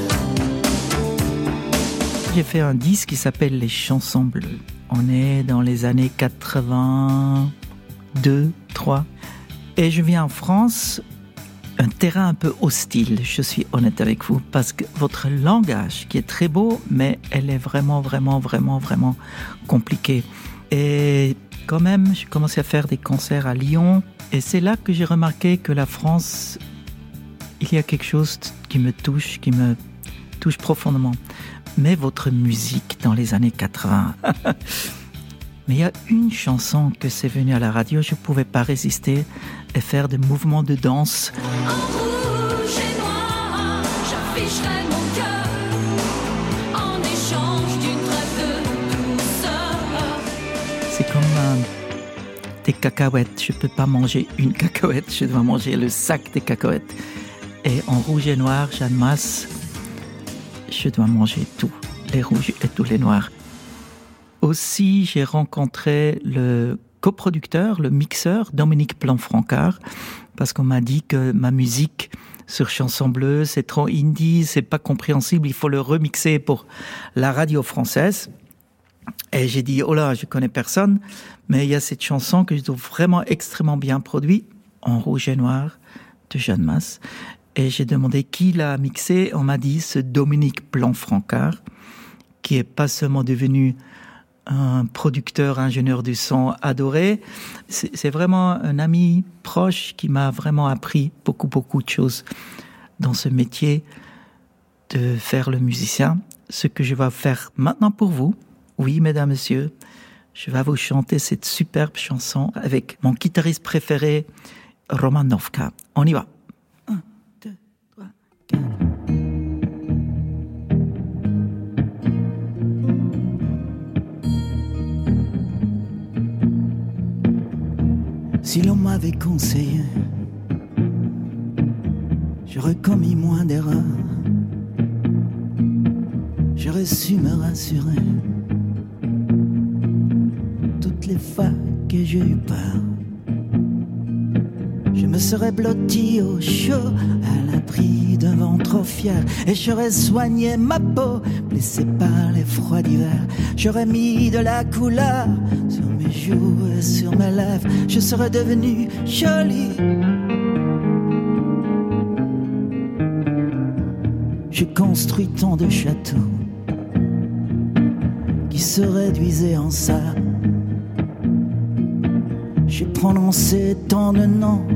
J'ai fait un disque qui s'appelle Les Chansons Bleues. On est dans les années quatre-vingt-deux, trois. Et je viens en France, un terrain un peu hostile, je suis honnête avec vous, parce que votre langage, qui est très beau, mais elle est vraiment, vraiment, vraiment, vraiment compliquée. Et quand même, j'ai commencé à faire des concerts à Lyon. Et c'est là que j'ai remarqué que la France, il y a quelque chose qui me touche, qui me touche profondément. Mais votre musique dans les années quatre-vingts. Mais il y a une chanson que c'est venu à la radio, je ne pouvais pas résister et faire des mouvements de danse. En rouge et noir, j'afficherai mon cœur en échange d'une trêve de douceur. C'est comme un... des cacahuètes. Je ne peux pas manger une cacahuète, je dois manger le sac des cacahuètes. Et en rouge et noir, Jeanne Masse, je dois manger tout, les rouges et tous les noirs. Aussi, j'ai rencontré le coproducteur, le mixeur, Dominique Plan-Francard, parce qu'on m'a dit que ma musique sur Chanson Bleue, c'est trop indie, c'est pas compréhensible, il faut le remixer pour la radio française. Et j'ai dit, oh là, je connais personne, mais il y a cette chanson que je trouve vraiment extrêmement bien produite, En rouge et noir, de Jeanne Masse. Et j'ai demandé qui l'a mixé. On m'a dit, c'est Dominique Plan-Francard, qui est pas seulement devenu un producteur, ingénieur du son adoré. C'est, c'est vraiment un ami proche qui m'a vraiment appris beaucoup, beaucoup de choses dans ce métier de faire le musicien. Ce que je vais faire maintenant pour vous, oui, mesdames, messieurs, je vais vous chanter cette superbe chanson avec mon guitariste préféré, Roman Novka. On y va. Un, deux, trois, quatre. Si l'on m'avait conseillé, j'aurais commis moins d'erreurs. J'aurais su me rassurer toutes les fois que j'ai eu peur. Je me serais blotti au chaud à l'abri d'un vent trop fier, et j'aurais soigné ma peau blessée par les froids d'hiver. J'aurais mis de la couleur sur mes joues et sur mes lèvres. Je serais devenue jolie. J'ai construit tant de châteaux qui se réduisaient en ça. J'ai prononcé tant de noms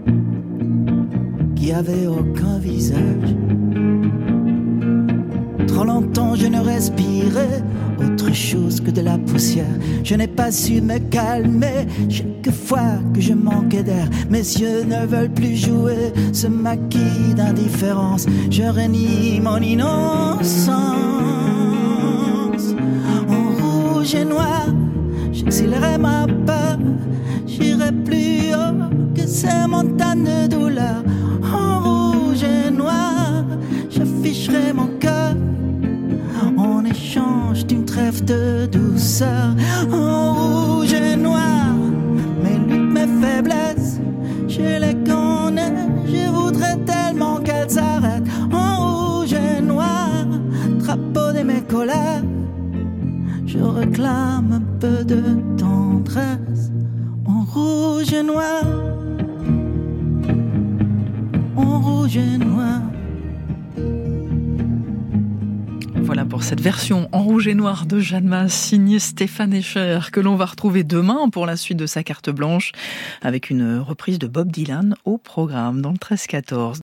qui avaient aucun visage. Trop longtemps je ne respirais autre chose que de la poussière. Je n'ai pas su me calmer chaque fois que je manquais d'air. Mes yeux ne veulent plus jouer ce maquis d'indifférence. Je renie mon innocence. En rouge et noir, j'exilerai ma peur. J'irai plus haut que ces montagnes de douleur. En rouge et noir, j'afficherai mon cœur en échange d'une trêve de douceur. En rouge et noir, mes luttes, mes faiblesses, je les connais. Je voudrais tellement qu'elles s'arrêtent. En rouge et noir, drapeau de mes colères, je réclame un peu de tendresse. En rouge et noir, en rouge et noir. Voilà pour cette version en rouge et noir de Jeanne Mas, signée Stéphane Escher, que l'on va retrouver demain pour la suite de sa carte blanche, avec une reprise de Bob Dylan au programme dans le treize quatorze.